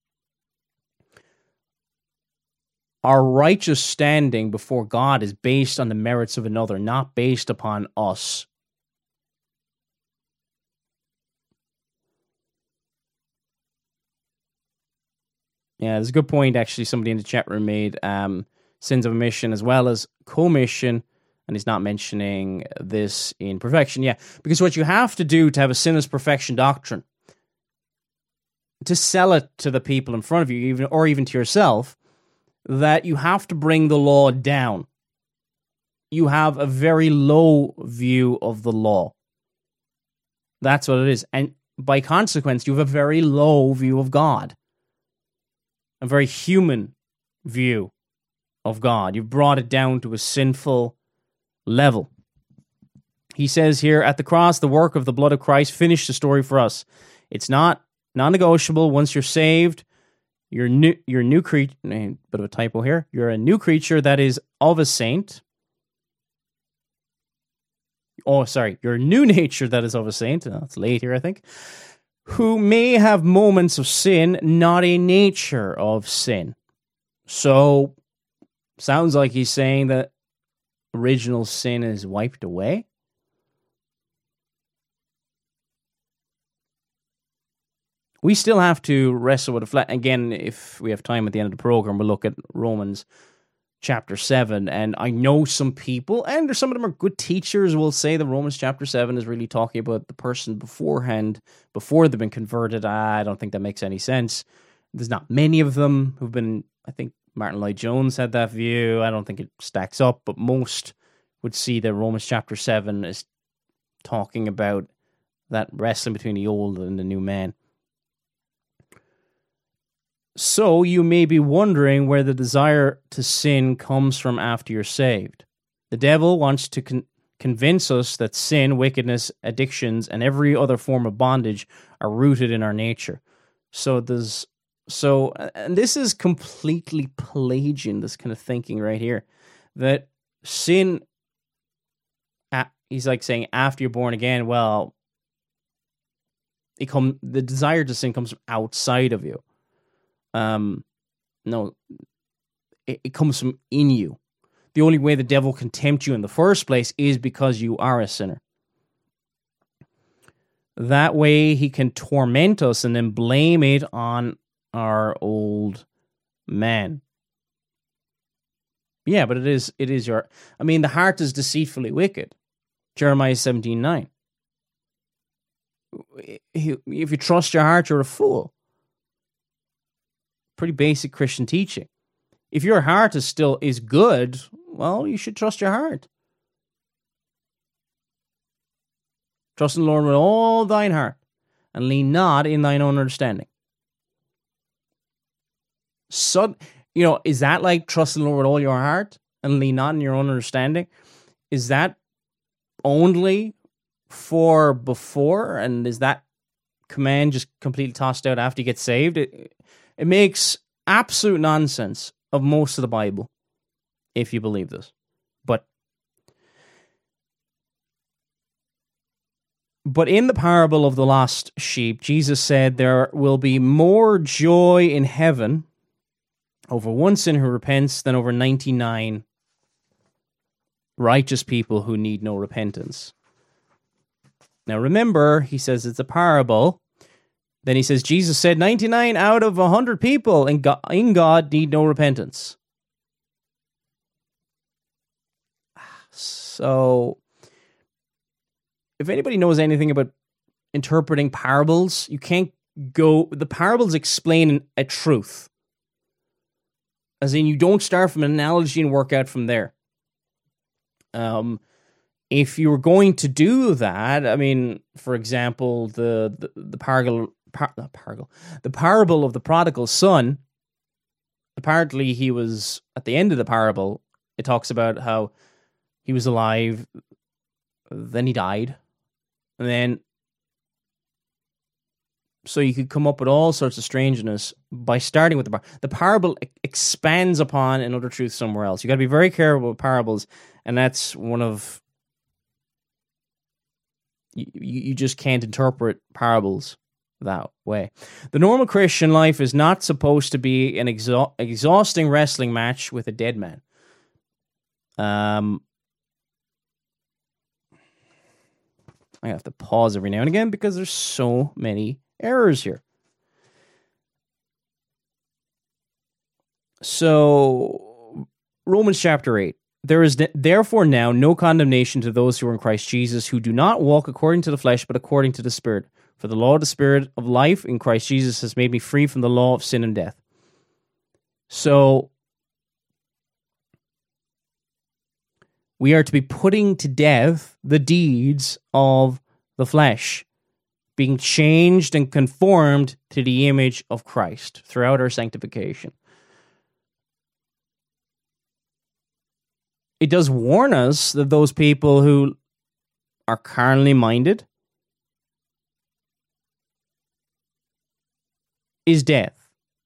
Our righteous standing before God is based on the merits of another, not based upon us. Yeah, there's a good point, actually, somebody in the chat room made. Um, sins of omission as well as commission, and he's not mentioning this in perfection. Yeah, because what you have to do to have a sinless perfection doctrine to sell it to the people in front of you, even or even to yourself, that you have to bring the law down. You have a very low view of the law. That's what it is. And by consequence, you have a very low view of God. A very human view of God. You've brought it down to a sinful level. He says here, at the cross, the work of the blood of Christ finished the story for us. It's not non-negotiable. Once you're saved, you're new, you're a new creature. Bit of a typo here. You're a new creature that is of a saint. Oh, sorry. You're a new nature that is of a saint. That's late here, I think. Who may have moments of sin, not a nature of sin. So, sounds like he's saying that original sin is wiped away. We still have to wrestle with the flesh. Again, if we have time at the end of the program, we'll look at Romans chapter seven. And I know some people, and some of them are good teachers, will say that Romans chapter seven is really talking about the person beforehand, before they've been converted. I don't think that makes any sense. There's not many of them who've been, I think Martin Lloyd-Jones had that view. I don't think it stacks up, but most would see that Romans chapter seven is talking about that wrestling between the old and the new man. So you may be wondering where the desire to sin comes from after you're saved. The devil wants to con- convince us that sin, wickedness, addictions, and every other form of bondage are rooted in our nature. So there's, so, and this is completely Pelagian, this kind of thinking right here, that sin, he's like saying after you're born again, well, it come, the desire to sin comes from outside of you. Um, no, it, it comes from in you. The only way the devil can tempt you in the first place is because you are a sinner. That way he can torment us and then blame it on our old man. Yeah, but it is, it is your, I mean, the heart is deceitfully wicked. Jeremiah seventeen nine. If you trust your heart, you're a fool. Pretty basic Christian teaching. If your heart is still is good, well, you should trust your heart. Trust in the Lord with all thine heart, and lean not in thine own understanding. So, you know, is that like trust in the Lord with all your heart and lean not in your own understanding? Is that only for before, and is that command just completely tossed out after you get saved? It, It makes absolute nonsense of most of the Bible, if you believe this. But, but in the parable of the lost sheep, Jesus said there will be more joy in heaven over one sinner who repents than over ninety-nine righteous people who need no repentance. Now remember, he says it's a parable. Then he says, Jesus said ninety-nine out of one hundred people in God, in God need no repentance. So, if anybody knows anything about interpreting parables, you can't go, the parables explain a truth. As in, you don't start from an analogy and work out from there. Um, if you were going to do that, I mean, for example, the, the, the parable, Par, not parable, the parable of the prodigal son, apparently he was, at the end of the parable, it talks about how he was alive, then he died, and then, so you could come up with all sorts of strangeness by starting with the parable. The parable expands upon another truth somewhere else. You got to be very careful with parables, and that's one of, you, you just can't interpret parables that way. The normal Christian life is not supposed to be an exha- exhausting wrestling match with a dead man. Um, I have to pause every now and again because there's so many errors here. So, Romans chapter eight. There is therefore now no condemnation to those who are in Christ Jesus, who do not walk according to the flesh, but according to the Spirit. For the law of the Spirit of life in Christ Jesus has made me free from the law of sin and death. So, we are to be putting to death the deeds of the flesh, being changed and conformed to the image of Christ throughout our sanctification. It does warn us that those people who are carnally minded is death.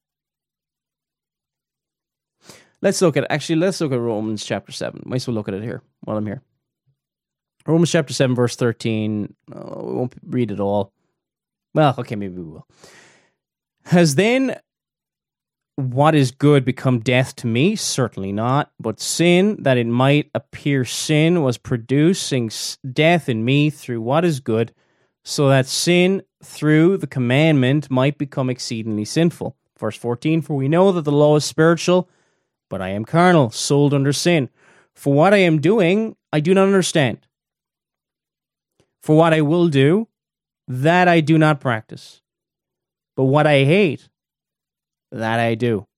Let's look at, actually, let's look at Romans chapter seven. Might as well look at it here while I'm here. Romans chapter seven, verse thirteen. Oh, we won't read it all. Well, okay, maybe we will. Has then what is good become death to me? Certainly not. But sin, that it might appear sin, was producing death in me through what is good, so that sin through the commandment might become exceedingly sinful. Verse fourteen, for we know that the law is spiritual, but I am carnal, sold under sin. For what I am doing, I do not understand. For what I will do, that I do not practice. But what I hate, that I do.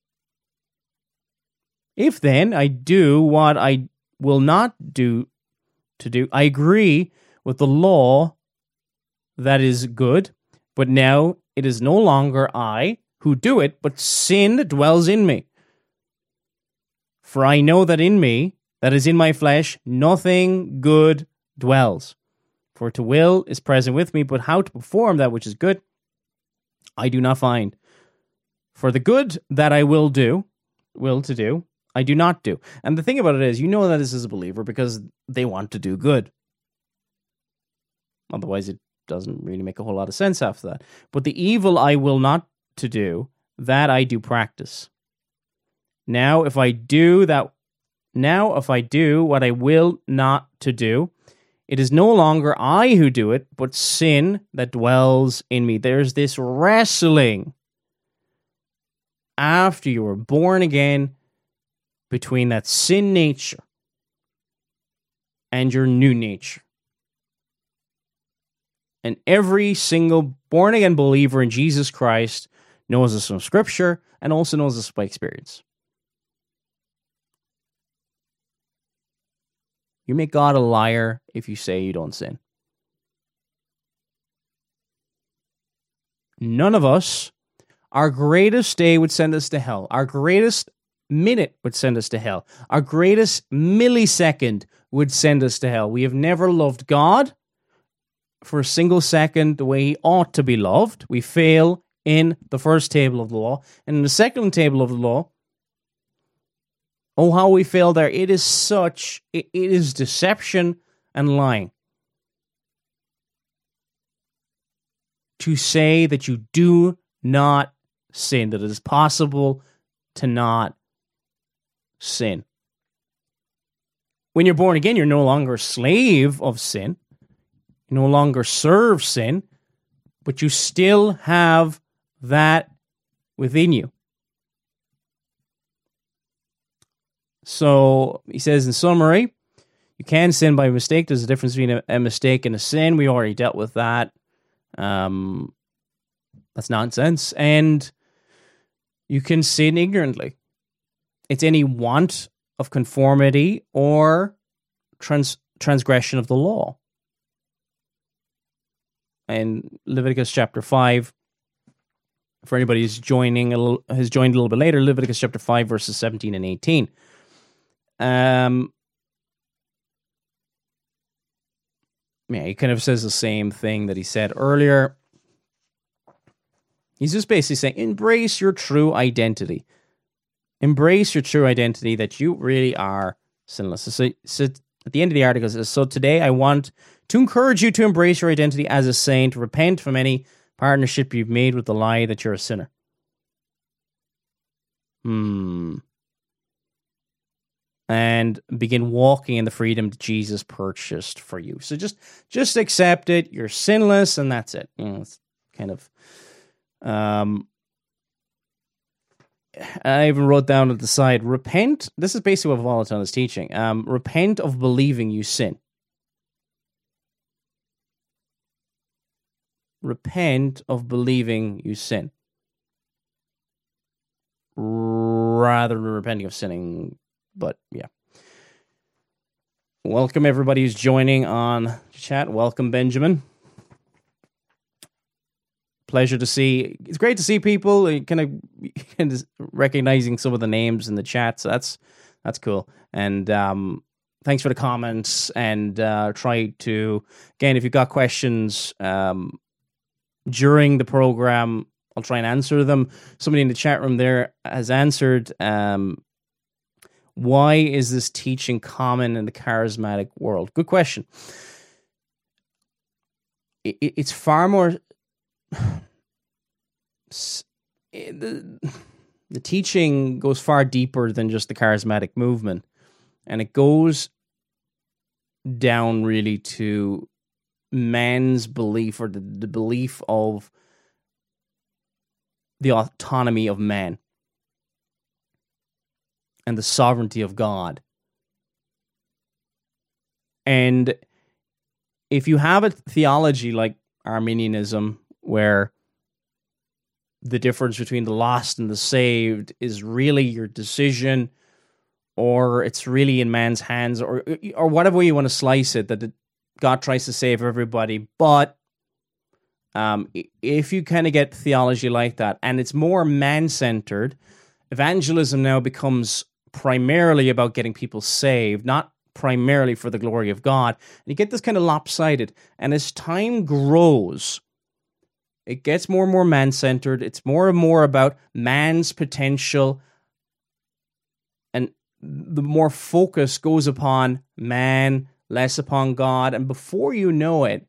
If then I do what I will not do to do, I agree with the law that is good, but now it is no longer I who do it, but sin that dwells in me. For I know that in me, that is in my flesh, nothing good dwells. For to will is present with me, but how to perform that which is good, I do not find. For the good that I will do, will to do, I do not do. And the thing about it is, you know that this is a believer because they want to do good. Otherwise, it doesn't really make a whole lot of sense after that. But the evil I will not to do, that I do practice. Now, if I do that, now if I do what I will not to do, it is no longer I who do it, but sin that dwells in me. There's this wrestling after you were born again between that sin nature and your new nature. And every single born-again believer in Jesus Christ knows this from Scripture and also knows this by experience. You make God a liar if you say you don't sin. None of us, our greatest day would send us to hell. Our greatest minute would send us to hell. Our greatest millisecond would send us to hell. We have never loved God for a single second the way he ought to be loved. We fail in the first table of the law. And in the second table of the law, oh, how we fail there. It is such, it, it is deception and lying. To say that you do not sin, that it is possible to not sin. When you're born again, you're no longer a slave of sin. You no longer serve sin, but you still have that within you. So he says in summary, you can sin by mistake. There's a difference between a, a mistake and a sin. We already dealt with that. Um, that's nonsense. And you can sin ignorantly. It's any want of conformity or trans- transgression of the law. And Leviticus chapter five, for anybody who's joining a little, has joined a little bit later, Leviticus chapter five, verses seventeen and eighteen. Um, yeah, he kind of says the same thing that he said earlier. He's just basically saying, embrace your true identity. Embrace your true identity that you really are sinless. So, so at the end of the article, it says, so today I want to encourage you to embrace your identity as a saint, repent from any partnership you've made with the lie that you're a sinner. Hmm. And begin walking in the freedom that Jesus purchased for you. So just, just accept it. You're sinless, and that's it. You know, it's kind of. Um, I even wrote down at the side, repent. This is basically what Volaton is teaching. Um, repent of believing you sin. repent of believing you sin, rather than repenting of sinning. But yeah. Welcome everybody who's joining on chat. Welcome, Benjamin. Pleasure to see. It's great to see people kind of, kind of recognizing some of the names in the chat. So that's that's cool. And um, thanks for the comments. And uh, try to, again, if you've got questions um, during the program, I'll try and answer them. Somebody in the chat room there has answered, um, why is this teaching common in the charismatic world? Good question. It, it's far more... The, the teaching goes far deeper than just the charismatic movement. And it goes down really to man's belief, or the, the belief of the autonomy of man and the sovereignty of God. And if you have a theology like Arminianism, where the difference between the lost and the saved is really your decision, or it's really in man's hands, or or whatever way you want to slice it, that God tries to save everybody, but um, if you kind of get theology like that, and it's more man-centered, evangelism now becomes primarily about getting people saved, not primarily for the glory of God. And you get this kind of lopsided. And as time grows, it gets more and more man-centered. It's more and more about man's potential. And the more focus goes upon man, less upon God. And before you know it,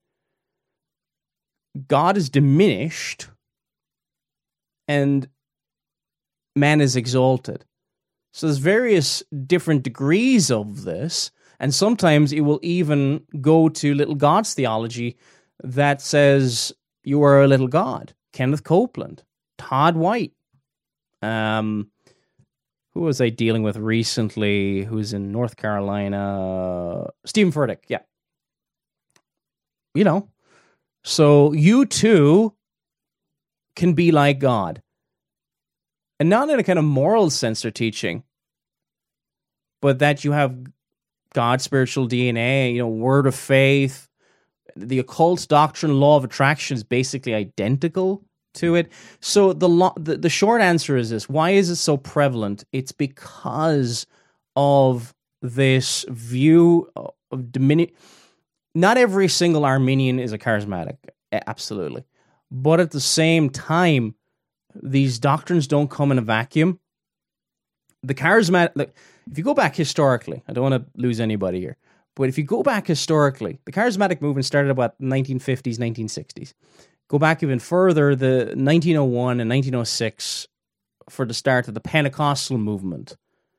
God is diminished and man is exalted. So there's various different degrees of this, and sometimes it will even go to little God's theology that says you are a little God. Kenneth Copeland, Todd White, um, who was I dealing with recently, who's in North Carolina? Stephen Furtick, yeah. You know, so you too can be like God. And not in a kind of moral sense they're teaching, but that you have God's spiritual D N A, you know, word of faith. The occult doctrine, law of attraction, is basically identical to it. So the, lo- the the short answer is this. Why is it so prevalent? It's because of this view of diminu- Not every single Arminian is a charismatic, absolutely. But at the same time, these doctrines don't come in a vacuum. The charismatic, like, if you go back historically, I don't want to lose anybody here, but if you go back historically, the charismatic movement started about nineteen fifties, nineteen sixties. Go back even further, the nineteen oh one and nineteen oh six for the start of the Pentecostal movement.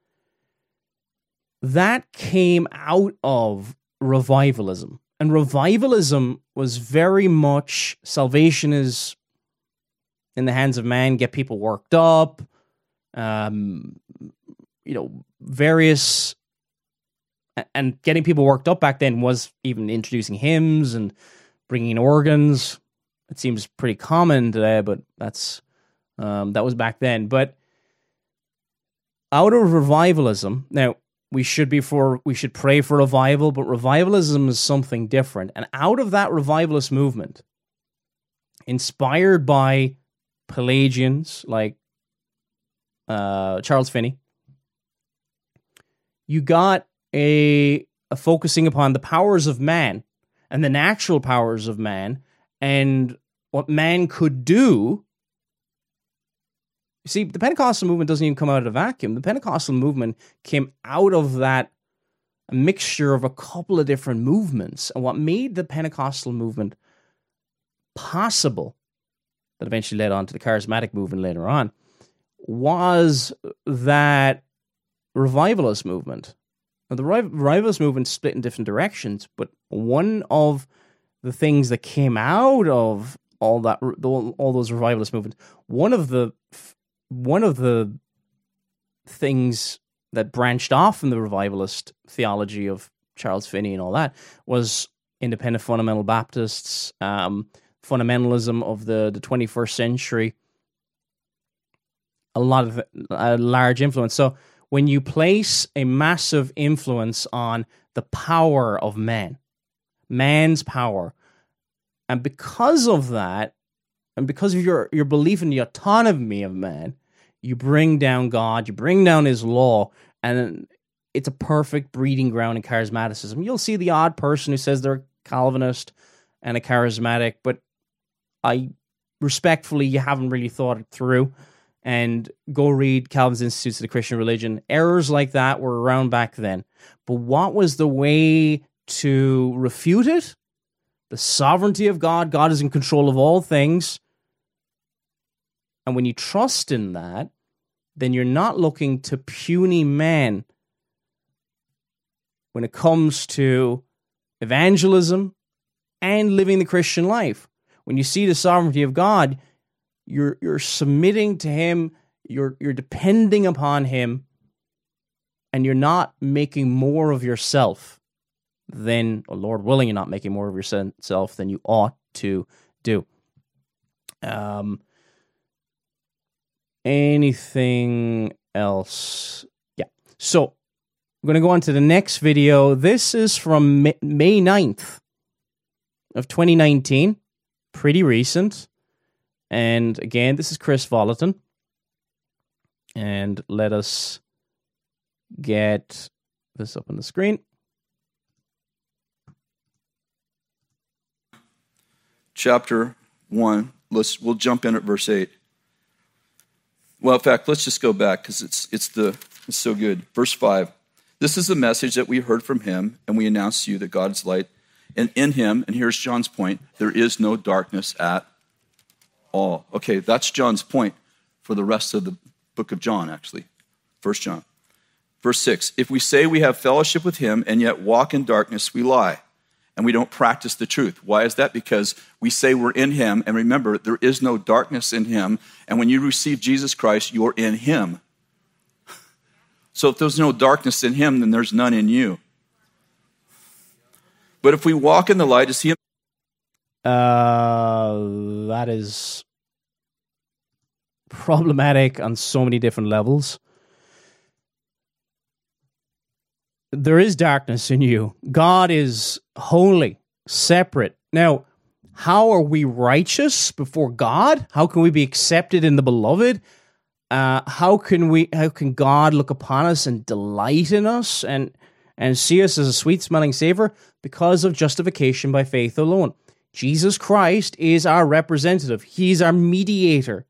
That came out of revivalism. And revivalism was very much salvation is in the hands of man, get people worked up, um, you know, various, and getting people worked up back then was even introducing hymns and bringing in organs. It seems pretty common today, but that's um, that was back then. But out of revivalism, now we should be for we should pray for revival, but revivalism is something different. And out of that revivalist movement, inspired by Pelagians like uh, Charles Finney, you got a, a focusing upon the powers of man and the natural powers of man and what man could do. You see, the Pentecostal movement doesn't even come out of a vacuum. The Pentecostal movement came out of that mixture of a couple of different movements. And what made the Pentecostal movement possible, that eventually led on to the charismatic movement later on, was that revivalist movement. Now, the revivalist movement split in different directions, but one of the things that came out of all that, all those revivalist movements, one of the one of the things that branched off from the revivalist theology of Charles Finney and all that was independent fundamental Baptists, um, fundamentalism of the, the twenty-first century. A lot of a large influence. So when you place a massive influence on the power of man, man's power, and because of that, and because of your, your belief in the autonomy of man, you bring down God, you bring down his law, and it's a perfect breeding ground in charismaticism. You'll see the odd person who says they're a Calvinist and a charismatic, but I respectfully, you haven't really thought it through. And go read Calvin's Institutes of the Christian Religion. Errors like that were around back then. But what was the way to refute it? The sovereignty of God. God is in control of all things. And when you trust in that, then you're not looking to puny man when it comes to evangelism and living the Christian life. When you see the sovereignty of God, You're you're submitting to him, you're you're depending upon him, and you're not making more of yourself than, or Lord willing, you're not making more of yourself than you ought to do. Um, anything else? Yeah. So I'm going to go on to the next video. This is from May ninth of twenty nineteen. Pretty recent. And again, this is Chris Volaton. And let us get this up on the screen. Chapter one. Let's we'll jump in at verse eight. Well, in fact, let's just go back because it's it's the it's so good. Verse five. This is the message that we heard from him, and we announce to you that God is light, and in him, and here's John's point, there is no darkness at all. Okay, that's John's point for the rest of the book of John, actually. First John. Verse six, if we say we have fellowship with him and yet walk in darkness, we lie, and we don't practice the truth. Why is that? Because we say we're in him, and remember, there is no darkness in him, and when you receive Jesus Christ, you're in him. So if there's no darkness in him, then there's none in you. But if we walk in the light, is he... Uh, that is problematic on so many different levels. There is darkness in you. God is holy, separate. Now, how are we righteous before God? How can we be accepted in the beloved? Uh, how can we? How can God look upon us and delight in us and and see us as a sweet-smelling savor? Because of justification by faith alone. Jesus Christ is our representative. He's our mediator.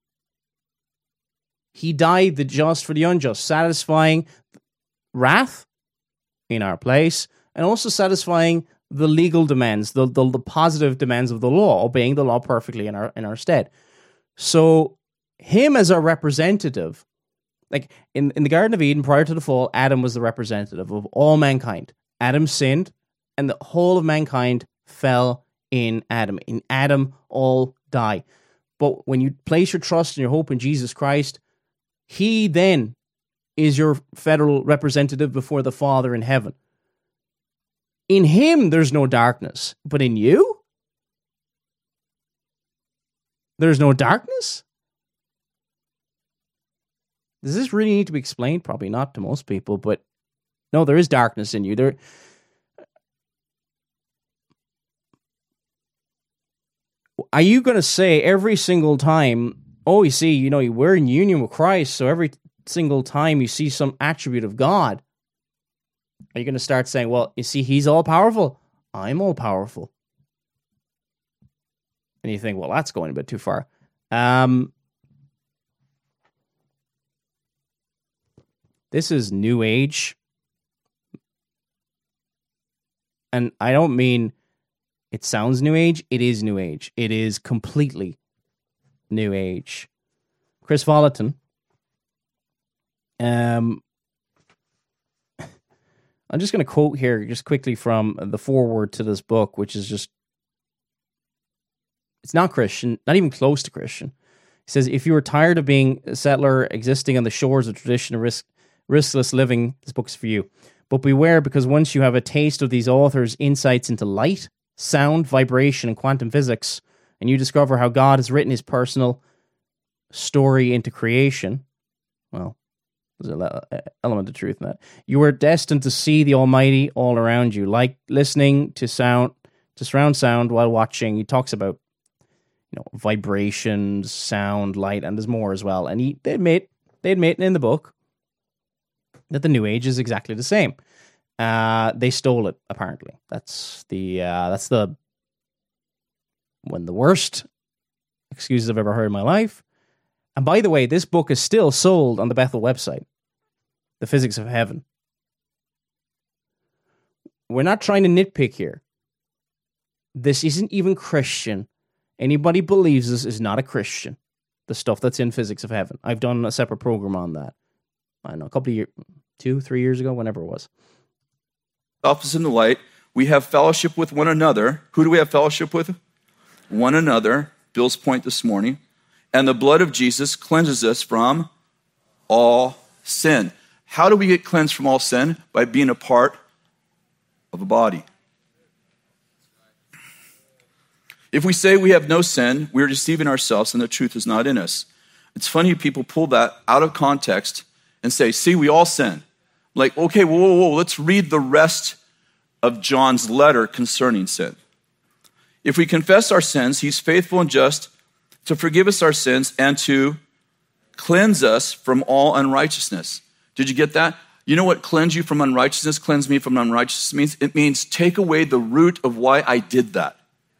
He died the just for the unjust, satisfying wrath in our place, and also satisfying the legal demands, the, the, the positive demands of the law, obeying the law perfectly in our in our stead. So him as our representative, like in, in the Garden of Eden, prior to the fall, Adam was the representative of all mankind. Adam sinned, and the whole of mankind fell in Adam. In Adam, all die. But when you place your trust and your hope in Jesus Christ, he then is your federal representative before the Father in heaven. In him, there's no darkness. But in you, there's no darkness? Does this really need to be explained? Probably not to most people, but no, there is darkness in you. There. Are you going to say every single time, oh, you see, you know, we're in union with Christ, so every single time you see some attribute of God, are you going to start saying, well, you see, he's all-powerful, I'm all-powerful? And you think, well, that's going a bit too far. Um, this is New Age. And I don't mean... it sounds New Age. It is New Age. It is completely New Age. Chris Volaton. Um, I'm just going to quote here just quickly from the foreword to this book, which is just, it's not Christian, not even close to Christian. He says, if you are tired of being a settler existing on the shores of tradition and risk, riskless living, this book's for you. But beware, because once you have a taste of these authors' insights into light, sound, vibration, and quantum physics, and you discover how God has written his personal story into creation, well, there's an element of truth in that. You are destined to see the Almighty all around you, like listening to sound, to surround sound while watching. He talks about, you know, vibrations, sound, light, and there's more as well. And he, they admit, they admit in the book that the New Age is exactly the same. Uh, they stole it, apparently. That's the uh, that's the one of the worst excuses I've ever heard in my life. And by the way, this book is still sold on the Bethel website, The Physics of Heaven. We're not trying to nitpick here. This isn't even Christian. Anybody believes this is not a Christian. The stuff that's in Physics of Heaven. I've done a separate program on that. I don't know, a couple of years, two, three years ago, whenever it was. Office in the light, we have fellowship with one another. Who do we have fellowship with? One another. Bill's point this morning. And the blood of Jesus cleanses us from all sin. How do we get cleansed from all sin? By being a part of a body. If we say we have no sin, we're deceiving ourselves and the truth is not in us. It's funny people pull that out of context and say, see, we all sin. Like, okay, whoa, whoa, whoa, let's read the rest of John's letter concerning sin. If we confess our sins, he's faithful and just to forgive us our sins and to cleanse us from all unrighteousness. Did you get that? You know what cleanse you from unrighteousness, cleanse me from unrighteousness means? It means take away the root of why I did that.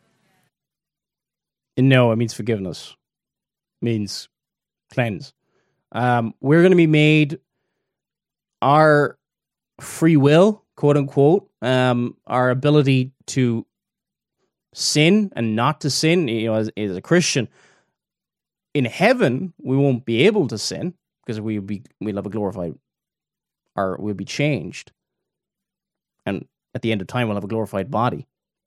No, it means forgiveness. It means cleanse. Um, we're going to be made our free will, quote unquote, um, our ability to sin and not to sin, you know, as, as a Christian. In heaven, we won't be able to sin because we'll be we'll have a glorified, or we'll be changed, and at the end of time, we'll have a glorified body.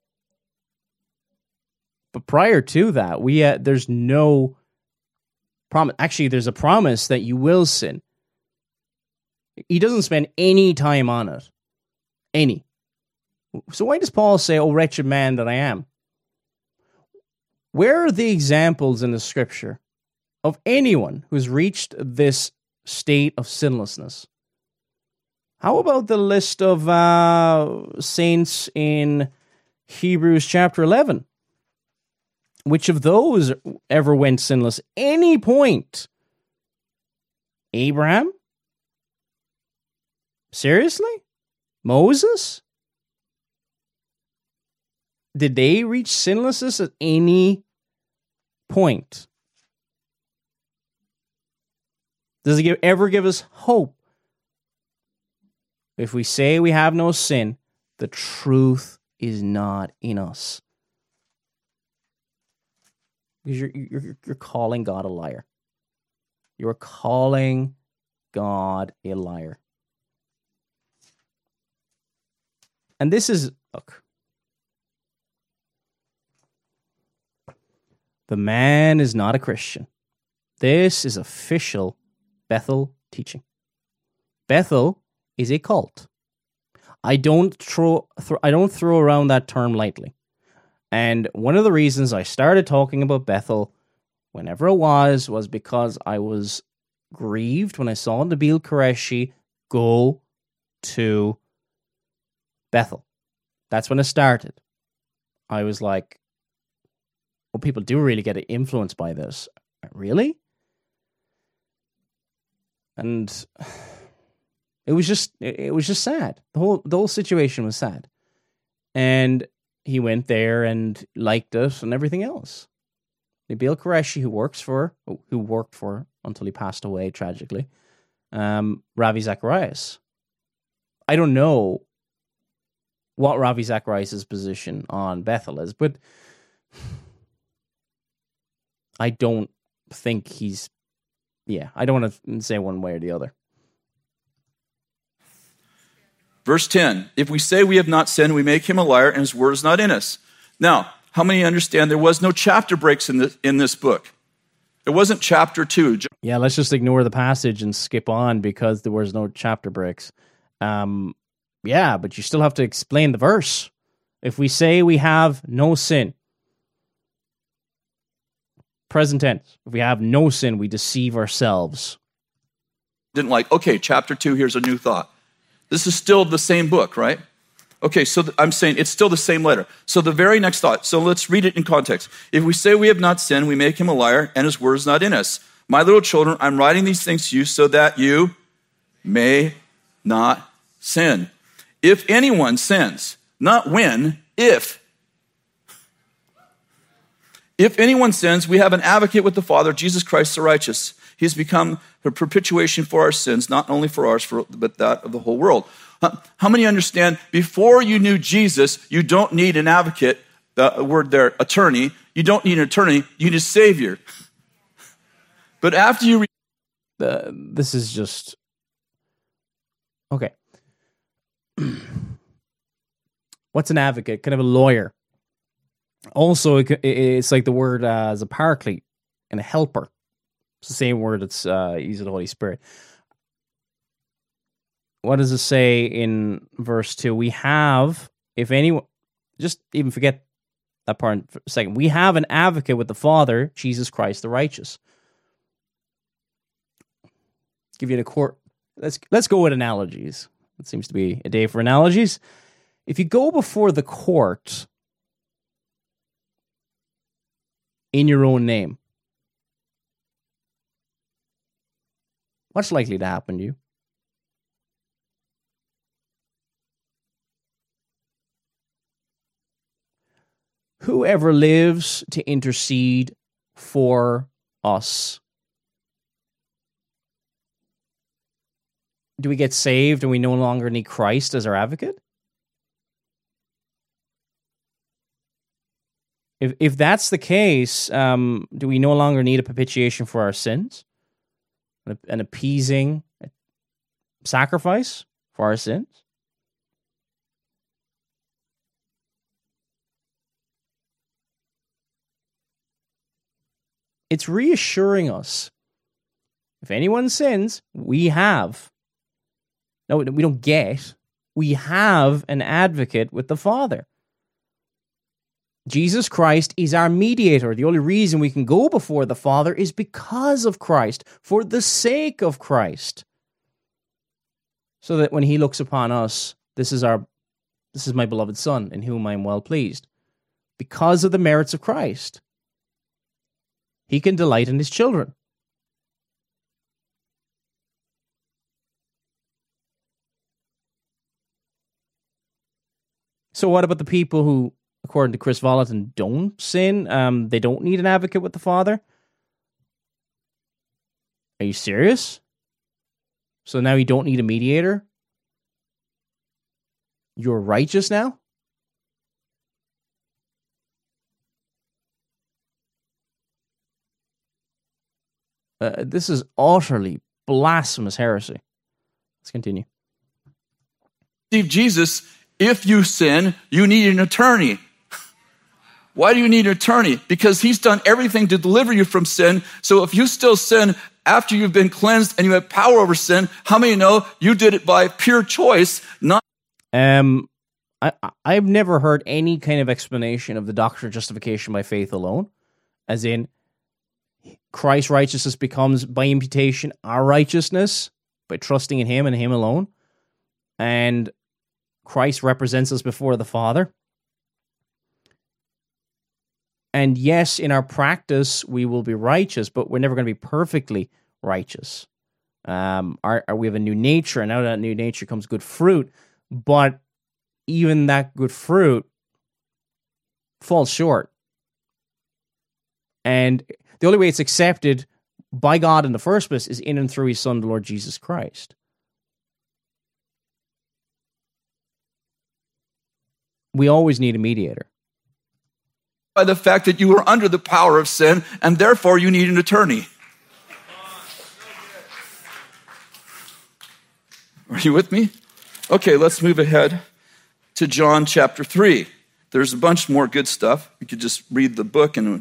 But prior to that, we uh, there's no promise. Actually, there's a promise that you will sin. He doesn't spend any time on it, any. So why does Paul say, "Oh, wretched man that I am"? Where are the examples in the Scripture of anyone who's reached this state of sinlessness? How about the list of uh, saints in Hebrews chapter eleven? Which of those ever went sinless? Any point? Abraham? Seriously? Moses? Did they reach sinlessness at any point? Does it give, ever give us hope? If we say we have no sin, the truth is not in us. Because you're, you're, you're calling God a liar. You're calling God a liar. And this is, look, the man is not a Christian. This is official Bethel teaching. Bethel is a cult. I don't throw th- I don't throw around that term lightly. And one of the reasons I started talking about Bethel, whenever it was, was because I was grieved when I saw Nabil Qureshi go to Bethel. That's when it started. I was like, well, people do really get influenced by this. Really? And it was just it was just sad. The whole the whole situation was sad. And he went there and liked it and everything else. Nabil Qureshi, who works for who worked for until he passed away tragically, um, Ravi Zacharias. I don't know what Ravi Zacharias' position on Bethel is, but I don't think he's, yeah, I don't want to say one way or the other. Verse ten, if we say we have not sinned, we make him a liar and his word is not in us. Now, how many understand there was no chapter breaks in, the, in this book? There wasn't chapter two. Yeah, let's just ignore the passage and skip on because there was no chapter breaks. Um, yeah, but you still have to explain the verse. If we say we have no sin, present tense. If we have no sin, we deceive ourselves. Didn't like, okay, chapter two, here's a new thought. This is still the same book, right? Okay, so th- I'm saying it's still the same letter. So the very next thought, so let's read it in context. If we say we have not sinned, we make him a liar, and his word is not in us. My little children, I'm writing these things to you so that you may not sin. If anyone sins, not when, if. If anyone sins, we have an advocate with the Father, Jesus Christ the righteous. He has become the propitiation for our sins, not only for ours, but that of the whole world. How many understand, before you knew Jesus, you don't need an advocate, the word there, attorney. You don't need an attorney, you need a savior. But after you... Re- uh, this is just... Okay. What's an advocate? Kind of a lawyer. Also, it, it's like the word uh, as a paraclete and a helper. It's the same word that's uh, used of the Holy Spirit. What does it say in verse two? We have, if anyone, just even forget that part for a second. We have an advocate with the Father, Jesus Christ the righteous. Give you a court. Let's let's go with analogies. It seems to be a day for analogies. If you go before the court in your own name, what's likely to happen to you? Whoever lives to intercede for us. Do we get saved and we no longer need Christ as our advocate? If if that's the case, um, do we no longer need a propitiation for our sins? An, an appeasing sacrifice for our sins? It's reassuring us. If anyone sins, we have. No, we don't get. We have an advocate with the Father. Jesus Christ is our mediator. The only reason we can go before the Father is because of Christ, for the sake of Christ. So that when he looks upon us, this is our, this is my beloved Son, in whom I am well pleased. Because of the merits of Christ, he can delight in his children. So what about the people who, according to Chris Vallotton, don't sin? Um, they don't need an advocate with the Father? Are you serious? So now you don't need a mediator? You're righteous now? Uh, this is utterly blasphemous heresy. Let's continue. Steve, Jesus, if you sin, you need an attorney. Why do you need an attorney? Because he's done everything to deliver you from sin. So if you still sin after you've been cleansed and you have power over sin, how many know you did it by pure choice? Not. Um, I I've never heard any kind of explanation of the doctrine of justification by faith alone, as in Christ's righteousness becomes by imputation our righteousness by trusting in him and him alone, and Christ represents us before the Father. And yes, in our practice, we will be righteous, but we're never going to be perfectly righteous. Um, our, our, we have a new nature, and out of that new nature comes good fruit. But even that good fruit falls short. And the only way it's accepted by God in the first place is in and through his Son, the Lord Jesus Christ. We always need a mediator. By the fact that you are under the power of sin, and therefore you need an attorney. Are you with me? Okay, let's move ahead to John chapter three. There's a bunch more good stuff. You could just read the book and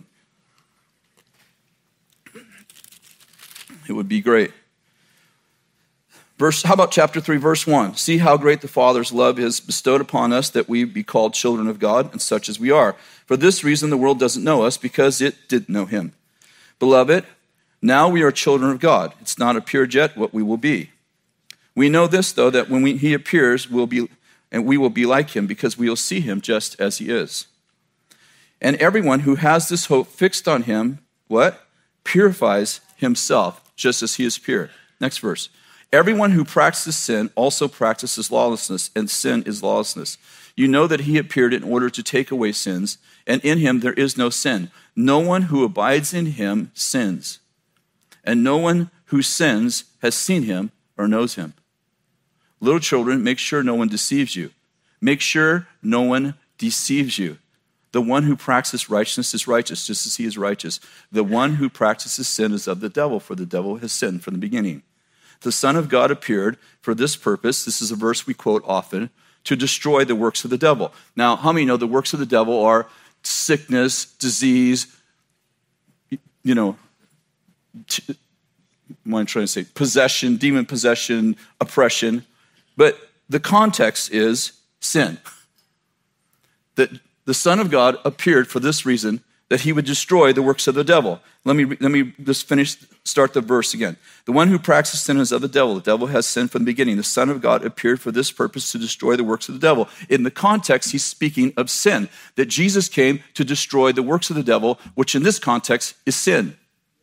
it would be great. Verse, how about chapter three, verse one? See how great the Father's love is bestowed upon us, that we be called children of God, and such as we are. For this reason the world doesn't know us, because it didn't know him. Beloved, now we are children of God. It's not appeared yet what we will be. We know this, though, that when we, he appears, we'll be, and we will be like him because we will see him just as he is. And everyone who has this hope fixed on him, what? Purifies himself just as he is pure. Next verse. Everyone who practices sin also practices lawlessness, and sin is lawlessness. You know that he appeared in order to take away sins, and in him there is no sin. No one who abides in him sins, and no one who sins has seen him or knows him. Little children, make sure no one deceives you. Make sure no one deceives you. The one who practices righteousness is righteous, just as he is righteous. The one who practices sin is of the devil, for the devil has sinned from the beginning. The Son of God appeared for this purpose, this is a verse we quote often, to destroy the works of the devil. Now, how many know the works of the devil are sickness, disease, you know, t- what am I trying to say? Possession, demon possession, oppression. But the context is sin. That the Son of God appeared for this reason, that he would destroy the works of the devil. Let me let me just finish, start the verse again. The one who practices sin is of the devil. The devil has sinned from the beginning. The Son of God appeared for this purpose, to destroy the works of the devil. In the context, he's speaking of sin, that Jesus came to destroy the works of the devil, which in this context is sin.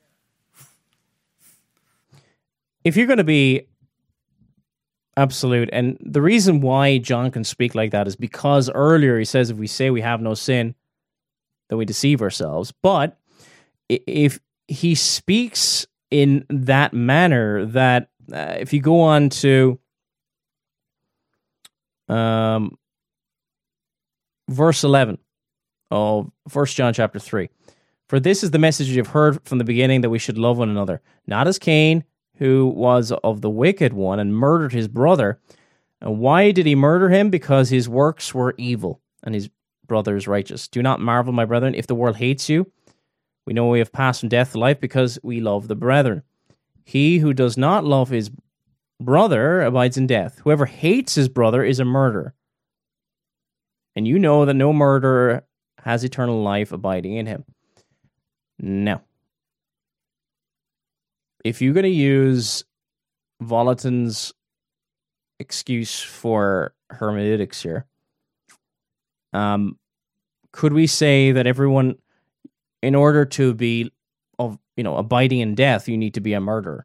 If you're going to be absolute, and the reason why John can speak like that is because earlier he says if we say we have no sin, that we deceive ourselves. But if he speaks in that manner, that uh, if you go on to um, verse eleven of First John chapter three, for this is the message you've heard from the beginning, that we should love one another, not as Cain, who was of the wicked one and murdered his brother. And why did he murder him? Because his works were evil and his brother is righteous. Do not marvel, my brethren, if the world hates you. We know we have passed from death to life because we love the brethren. He who does not love his brother abides in death. Whoever hates his brother is a murderer. And you know that no murderer has eternal life abiding in him. Now, if you're going to use Volaton's excuse for hermeneutics here, um, could we say that everyone, in order to be, of you know, abiding in death, you need to be a murderer?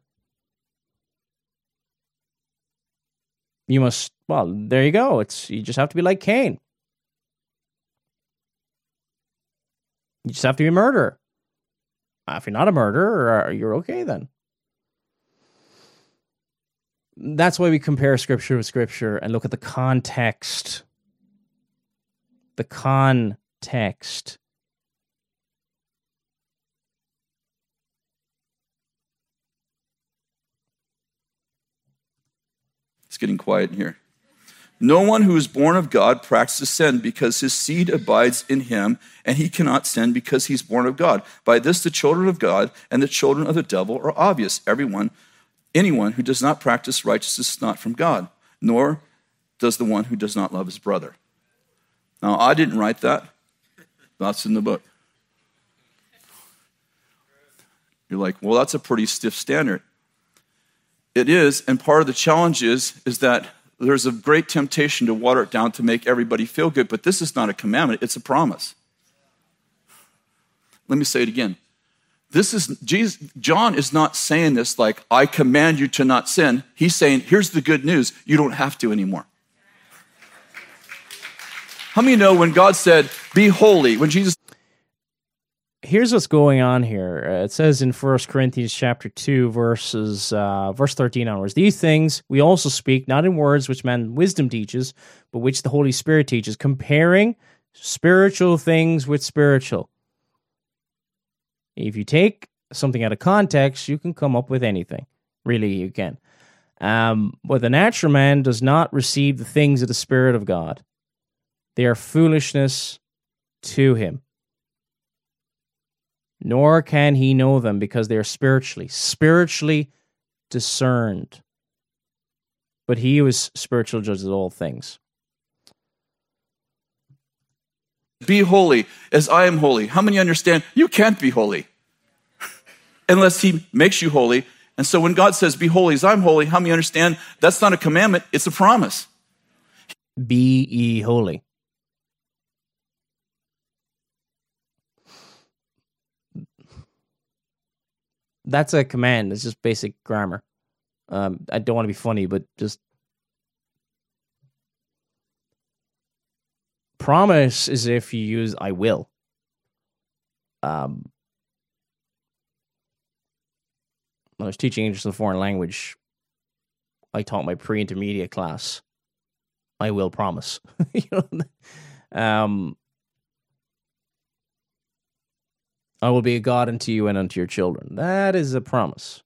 You must. Well, there you go. It's you just have to be like Cain. You just have to be a murderer. If you're not a murderer, you're okay then. That's why we compare Scripture with Scripture and look at the context. The context. It's getting quiet in here. No one who is born of God practices sin, because his seed abides in him, and he cannot sin because he's born of God. By this the children of God and the children of the devil are obvious. Everyone, anyone who does not practice righteousness is not from God, nor does the one who does not love his brother. Now, I didn't write that. That's in the book. You're like, well, that's a pretty stiff standard. It is, and part of the challenge is, is that there's a great temptation to water it down to make everybody feel good, but this is not a commandment, it's a promise. Let me say it again. This is, Jesus, John is not saying this like, I command you to not sin. He's saying, here's the good news, you don't have to anymore. How many know when God said, be holy, when Jesus... Here's what's going on here. Uh, it says in First Corinthians chapter two, verses uh, verse thirteen onwards, these things we also speak, not in words which man wisdom teaches, but which the Holy Spirit teaches, comparing spiritual things with spiritual. If you take something out of context, you can come up with anything. Really, you can. Um, but the natural man does not receive the things of the Spirit of God. They are foolishness to him. Nor can he know them, because they are spiritually, spiritually discerned. But he who is spiritual judges all things. Be holy as I am holy. How many understand you can't be holy? unless he makes you holy. And so when God says, be holy as I'm holy, how many understand that's not a commandment, it's a promise. Be ye holy. That's a command. It's just basic grammar. Um, I don't want to be funny, but just promise is if you use I will. Um, when I was teaching English as a foreign language, I taught my pre-intermediate class, I will promise. you know, um, I will be a God unto you and unto your children. That is a promise.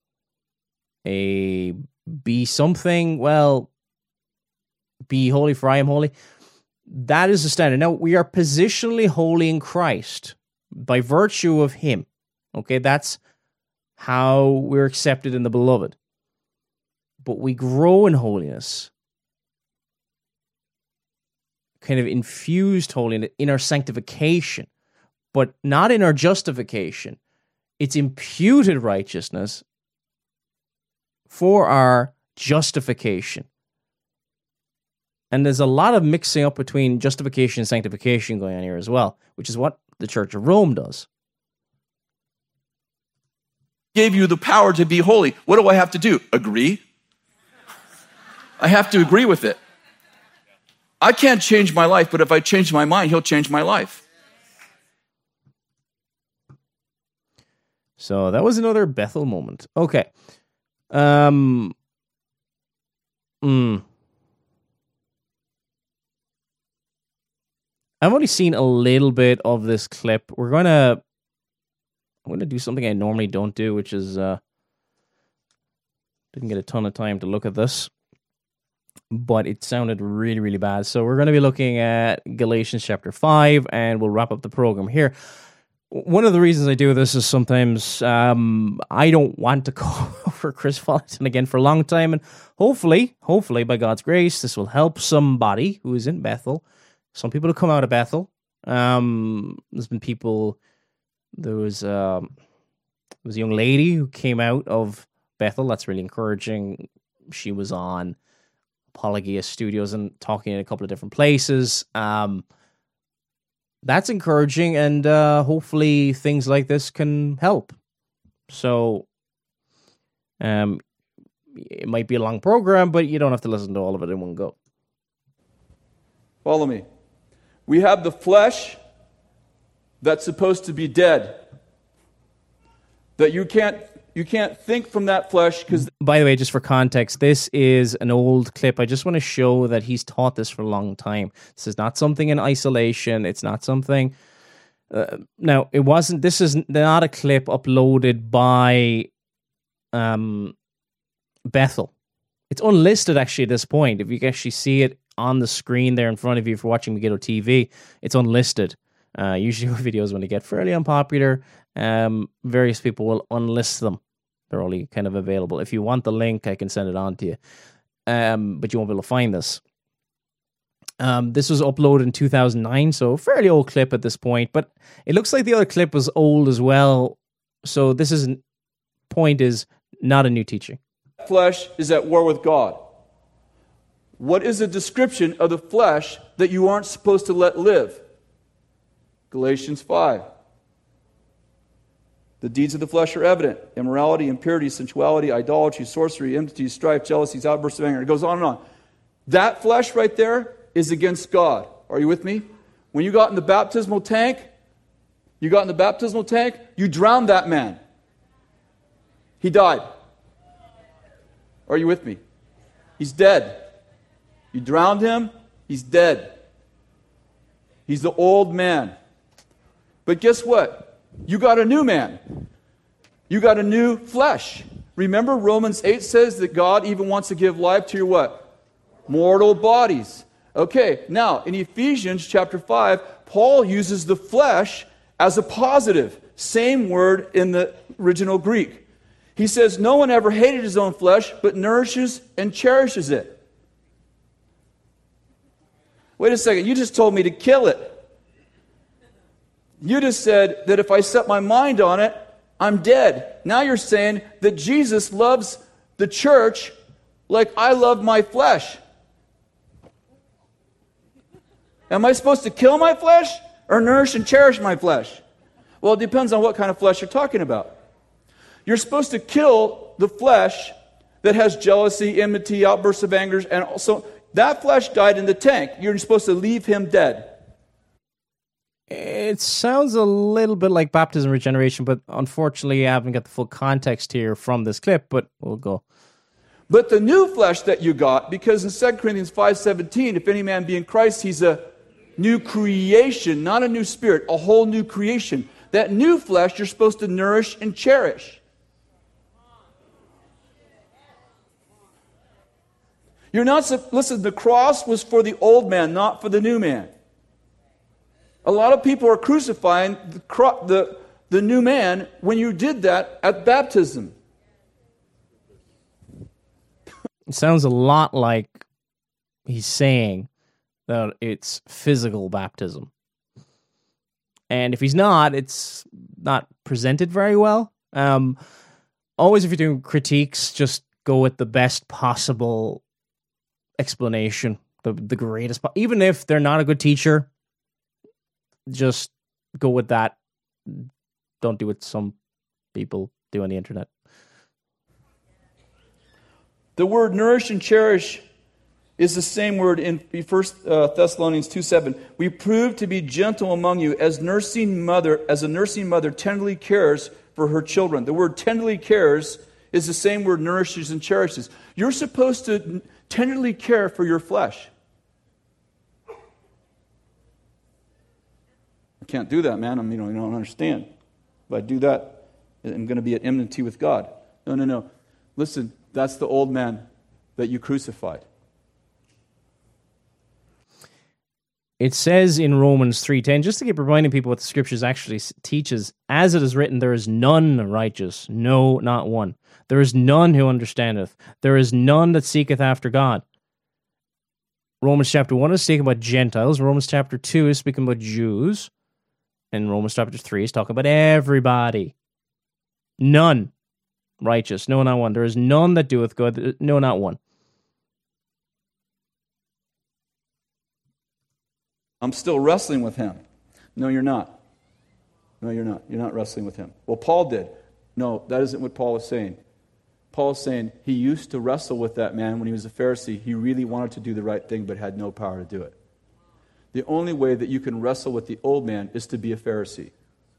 A be something, well, be holy for I am holy. That is the standard. Now, we are positionally holy in Christ by virtue of him. Okay, that's how we're accepted in the beloved. But we grow in holiness, kind of infused holiness in our sanctification, but not in our justification. It's imputed righteousness for our justification. And there's a lot of mixing up between justification and sanctification going on here as well, which is what the Church of Rome does. Gave you the power to be holy. What do I have to do? Agree? I have to agree with it. I can't change my life, but if I change my mind, he'll change my life. So that was another Bethel moment. Okay. Um. Mm. I've only seen a little bit of this clip. We're gonna, I'm gonna do something I normally don't do, which is uh, didn't get a ton of time to look at this, but it sounded really, really bad. So we're gonna be looking at Galatians chapter five, and we'll wrap up the program here. One of the reasons I do this is sometimes um, I don't want to call over Chris Fullerton again for a long time, and hopefully, hopefully by God's grace, this will help somebody who is in Bethel. Some people have come out of Bethel. Um, there's been people. There was um, there was a young lady who came out of Bethel. That's really encouraging. She was on Apologia Studios and talking in a couple of different places. Um, that's encouraging, and uh, hopefully things like this can help. So, um, it might be a long program, but you don't have to listen to all of it in one go. Follow me. We have the flesh that's supposed to be dead. That you can't you can't think from that flesh because. By the way, just for context, this is an old clip. I just want to show that he's taught this for a long time. This is not something in isolation. It's not something. Uh, now, it wasn't. This is not a clip uploaded by um, Bethel. It's unlisted actually at this point. If you can actually see it on the screen there in front of you if you're watching Megiddo T V, it's unlisted. Uh, usually videos, when they get fairly unpopular, um, various people will unlist them. They're only kind of available. If you want the link, I can send it on to you. Um, but you won't be able to find this. Um, this was uploaded in two thousand nine, so fairly old clip at this point. But it looks like the other clip was old as well. So this is point is not a new teaching. Flesh is at war with God. What is a description of the flesh that you aren't supposed to let live? Galatians five. The deeds of the flesh are evident: immorality, impurity, sensuality, idolatry, sorcery, enmity, strife, jealousies, outbursts of anger. It goes on and on. That flesh right there is against God. Are you with me? When you got in the baptismal tank, you got in the baptismal tank, you drowned that man. He died. Are you with me? He's dead. You drowned him, he's dead. He's the old man. But guess what? You got a new man. You got a new flesh. Remember Romans eight says that God even wants to give life to your what? Mortal bodies. Okay, now in Ephesians chapter five, Paul uses the flesh as a positive. Same word in the original Greek. He says, no one ever hated his own flesh, but nourishes and cherishes it. Wait a second, you just told me to kill it. You just said that if I set my mind on it, I'm dead. Now you're saying that Jesus loves the church like I love my flesh. Am I supposed to kill my flesh or nourish and cherish my flesh? Well, it depends on what kind of flesh you're talking about. You're supposed to kill the flesh that has jealousy, enmity, outbursts of anger, and also that flesh died in the tank. You're supposed to leave him dead. It sounds a little bit like baptism regeneration, but unfortunately I haven't got the full context here from this clip, but we'll go. But the new flesh that you got, because in Second Corinthians five seventeen, if any man be in Christ, he's a new creation, not a new spirit, a whole new creation. That new flesh you're supposed to nourish and cherish. You're not, listen, the cross was for the old man, not for the new man. A lot of people are crucifying the, the, the new man when you did that at baptism. It sounds a lot like he's saying that it's physical baptism. And if he's not, it's not presented very well. Um, always, if you're doing critiques, just go with the best possible explanation, the, the greatest. Po- even if they're not a good teacher, just go with that. Don't do what some people do on the internet. The word nourish and cherish is the same word in First Thessalonians two seven. We prove to be gentle among you as nursing mother, as a nursing mother tenderly cares for her children. The word tenderly cares is the same word nourishes and cherishes. You're supposed to tenderly care for your flesh. I can't do that, man. I mean, you know, you don't understand. If I do that, I'm going to be at enmity with God. No, no, no. Listen, that's the old man that you crucified. It says in Romans three ten, just to keep reminding people what the scriptures actually teaches, as it is written, there is none righteous, no, not one. There is none who understandeth. There is none that seeketh after God. Romans chapter one is speaking about Gentiles. Romans chapter two is speaking about Jews. And Romans chapter three is talking about everybody. None righteous, no, not one. There is none that doeth good, no, not one. I'm still wrestling with him. No, you're not. No, you're not. You're not wrestling with him. Well, Paul did. No, that isn't what Paul is saying. Paul is saying he used to wrestle with that man when he was a Pharisee. He really wanted to do the right thing but had no power to do it. The only way that you can wrestle with the old man is to be a Pharisee.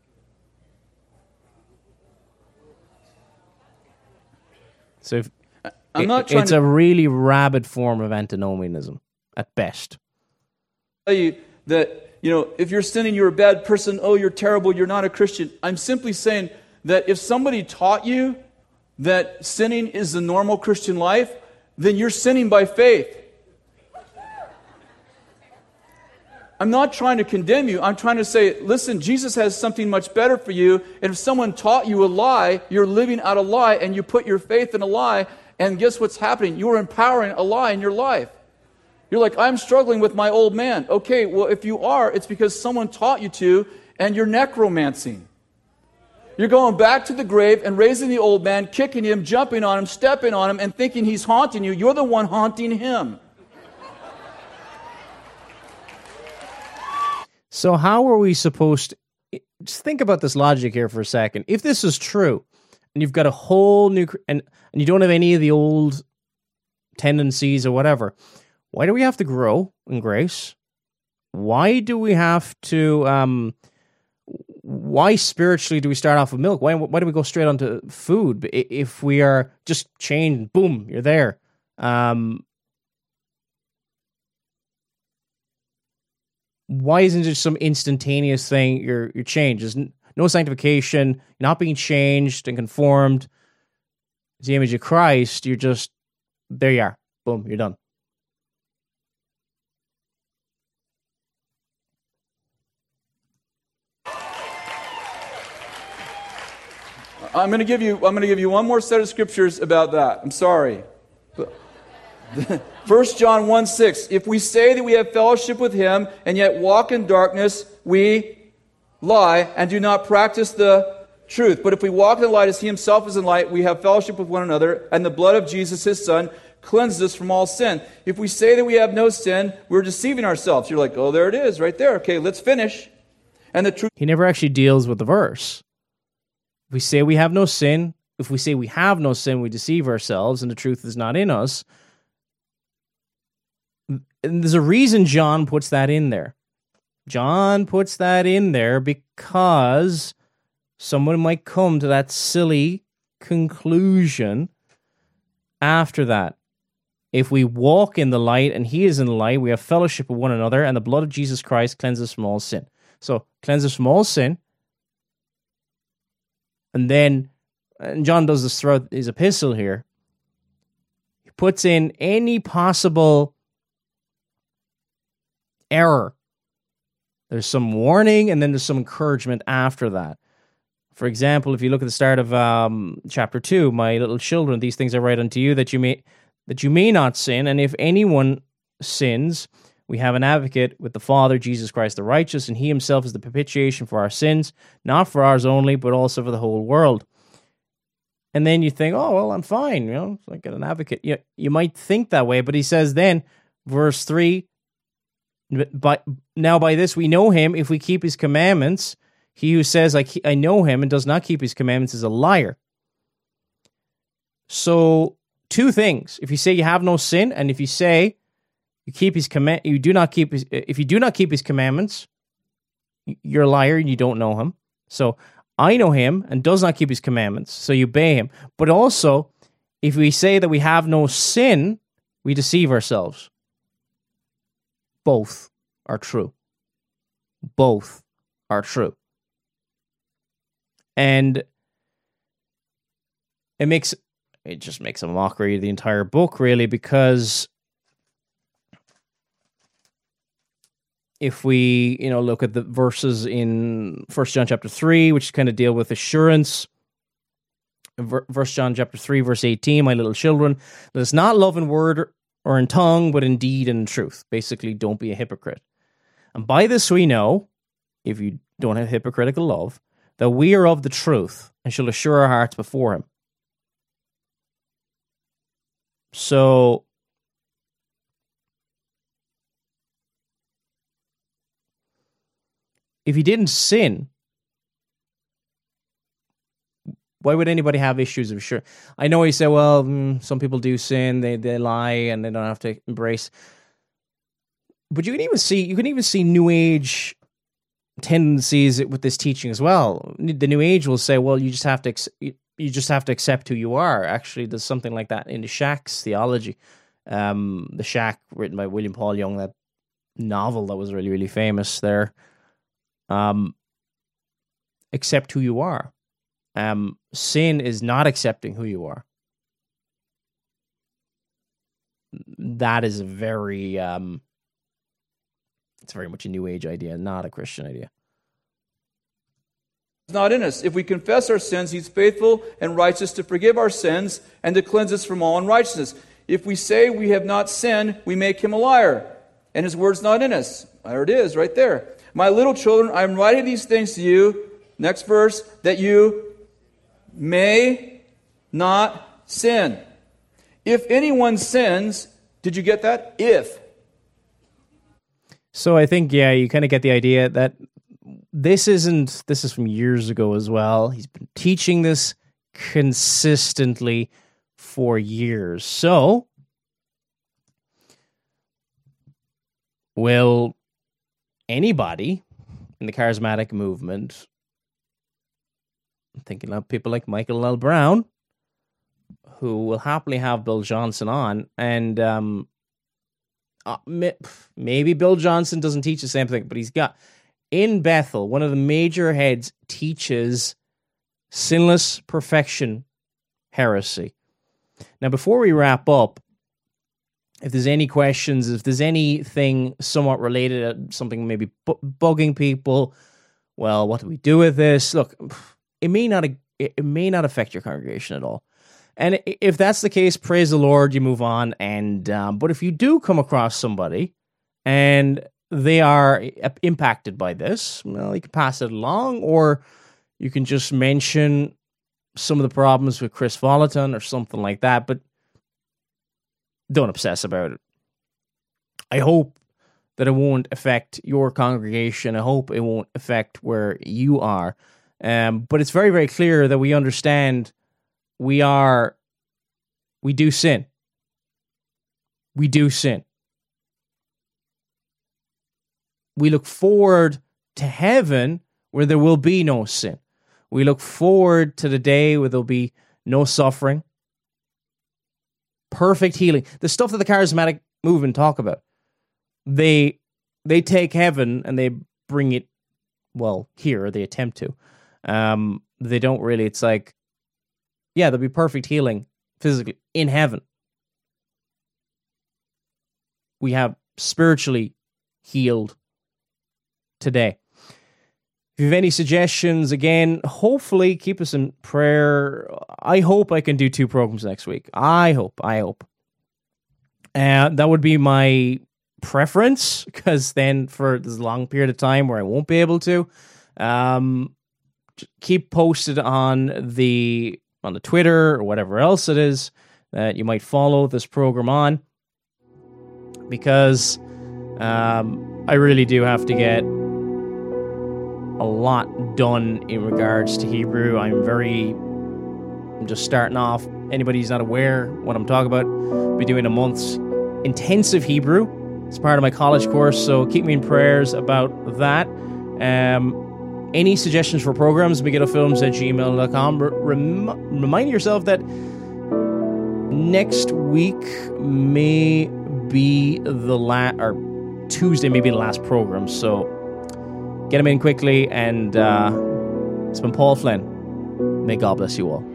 So if, I'm not it, trying it's to, a really rabid form of antinomianism, at best. Tell you that, you know, if you're sinning, you're a bad person. Oh, you're terrible. You're not a Christian. I'm simply saying that if somebody taught you that sinning is the normal Christian life, then you're sinning by faith. I'm not trying to condemn you. I'm trying to say, listen, Jesus has something much better for you. And if someone taught you a lie, you're living out a lie, and you put your faith in a lie, and guess what's happening? You're empowering a lie in your life. You're like, I'm struggling with my old man. Okay, well, if you are, it's because someone taught you to, and you're necromancing. You're going back to the grave and raising the old man, kicking him, jumping on him, stepping on him, and thinking he's haunting you. You're the one haunting him. So how are we supposed to... Just think about this logic here for a second. If this is true, and you've got a whole new... And, and you don't have any of the old tendencies or whatever, why do we have to grow in grace? Why do we have to... Um, why spiritually do we start off with milk? Why, why do we go straight onto food? If we are just chained, boom, you're there. Um... Why isn't it just some instantaneous thing? You're you're changed. There's no sanctification. You're not being changed and conformed to the image of Christ. You're just, there you are. Boom, you're done. I'm going to give you. I'm going to give you one more set of scriptures about that. I'm sorry. First John one six, if we say that we have fellowship with him and yet walk in darkness, we lie and do not practice the truth. But if we walk in the light as he himself is in light, we have fellowship with one another, and the blood of Jesus, his son, cleanses us from all sin. If we say that we have no sin, we're deceiving ourselves. You're like, oh, there it is, right there. Okay, let's finish. And the truth... He never actually deals with the verse. If we say we have no sin, if we say we have no sin, we deceive ourselves, and the truth is not in us. And there's a reason John puts that in there. John puts that in there because someone might come to that silly conclusion after that. If we walk in the light and he is in the light, we have fellowship with one another, and the blood of Jesus Christ cleanses us from all sin. So, cleanses from all sin. And then, and John does this throughout his epistle here, he puts in any possible error. There's some warning, and then there's some encouragement after that. For example, if you look at the start of um, chapter two, my little children, these things I write unto you that you may that you may not sin, and if anyone sins, we have an advocate with the Father, Jesus Christ the righteous, and he himself is the propitiation for our sins, not for ours only, but also for the whole world. And then you think, oh, well, I'm fine, you know, I got an advocate. You, you might think that way, but he says then, verse three, but now by this we know him if we keep his commandments. He who says, I, I know him and does not keep his commandments is a liar. So, two things. If you say you have no sin, and if you say you keep his command, you do not keep his, if you do not keep his commandments, you're a liar and you don't know him. So, I know him and does not keep his commandments, so you obey him. But also, if we say that we have no sin, we deceive ourselves. Both are true. Both are true. And it makes it just makes a mockery of the entire book, really, because if we, you know, look at the verses in First John chapter three, which kind of deal with assurance, First John chapter three, verse eighteen, my little children, let us not love in word or in tongue, but in deed and in truth. Basically, don't be a hypocrite. And by this we know, if you don't have hypocritical love, that we are of the truth and shall assure our hearts before him. So, if he didn't sin, why would anybody have issues of sure? I know you say, well, mm, some people do sin, they they lie, and they don't have to embrace. But you can even see you can even see New Age tendencies with this teaching as well. The New Age will say, well, you just have to you just have to accept who you are. Actually, there's something like that in the Shack's theology. Um, the Shack, written by William Paul Young, that novel that was really, really famous there. Um, accept who you are. Um, sin is not accepting who you are. That is a very, um, it's very much a New Age idea, not a Christian idea. It's not in us. If we confess our sins, he's faithful and righteous to forgive our sins and to cleanse us from all unrighteousness. If we say we have not sinned, we make him a liar, and his word's not in us. There it is, right there. My little children, I am writing these things to you, next verse, that you may not sin. If anyone sins, did you get that? If. So I think, yeah, you kind of get the idea that this isn't, this is from years ago as well. He's been teaching this consistently for years. So, will anybody in the charismatic movement, I'm thinking of people like Michael L. Brown, who will happily have Bill Johnson on, and um, uh, maybe Bill Johnson doesn't teach the same thing, but he's got, in Bethel, one of the major heads teaches sinless perfection heresy. Now, before we wrap up, if there's any questions, if there's anything somewhat related to something maybe bu- bugging people, well, what do we do with this? Look, it may not it may not affect your congregation at all. And if that's the case, praise the Lord, you move on. And um, but if you do come across somebody and they are impacted by this, well, you can pass it along, or You can just mention some of the problems with Chris Volaton or something like that, but don't obsess about it. I hope that it won't affect your congregation. I hope it won't affect where you are. Um, but it's very, very clear that we understand we are, we do sin. We do sin. We look forward to heaven where there will be no sin. We look forward to the day where there'll be no suffering. Perfect healing. The stuff that the charismatic movement talk about. They they take heaven and they bring it, well, here, or they attempt to. Um, they don't really. It's like, yeah, there'll be perfect healing physically in heaven. We have spiritually healed today. If you have any suggestions, again, hopefully keep us in prayer. I hope I can do two programs next week. I hope, I hope. Uh, that would be my preference, because then for this long period of time where I won't be able to, um, keep posted on the on the Twitter or whatever else it is that you might follow this program on, because um, I really do have to get a lot done in regards to Hebrew. I'm very, I'm just starting off. Anybody who's not aware what I'm talking about, I'll be doing a month's intensive Hebrew. It's part of my college course, so keep me in prayers about that. Um, any suggestions for programs, megillofilms at gmail dot com. Rem- remind yourself that next week may be the last, or Tuesday may be the last program, so get them in quickly. And uh, it's been Paul Flynn. May God bless you all.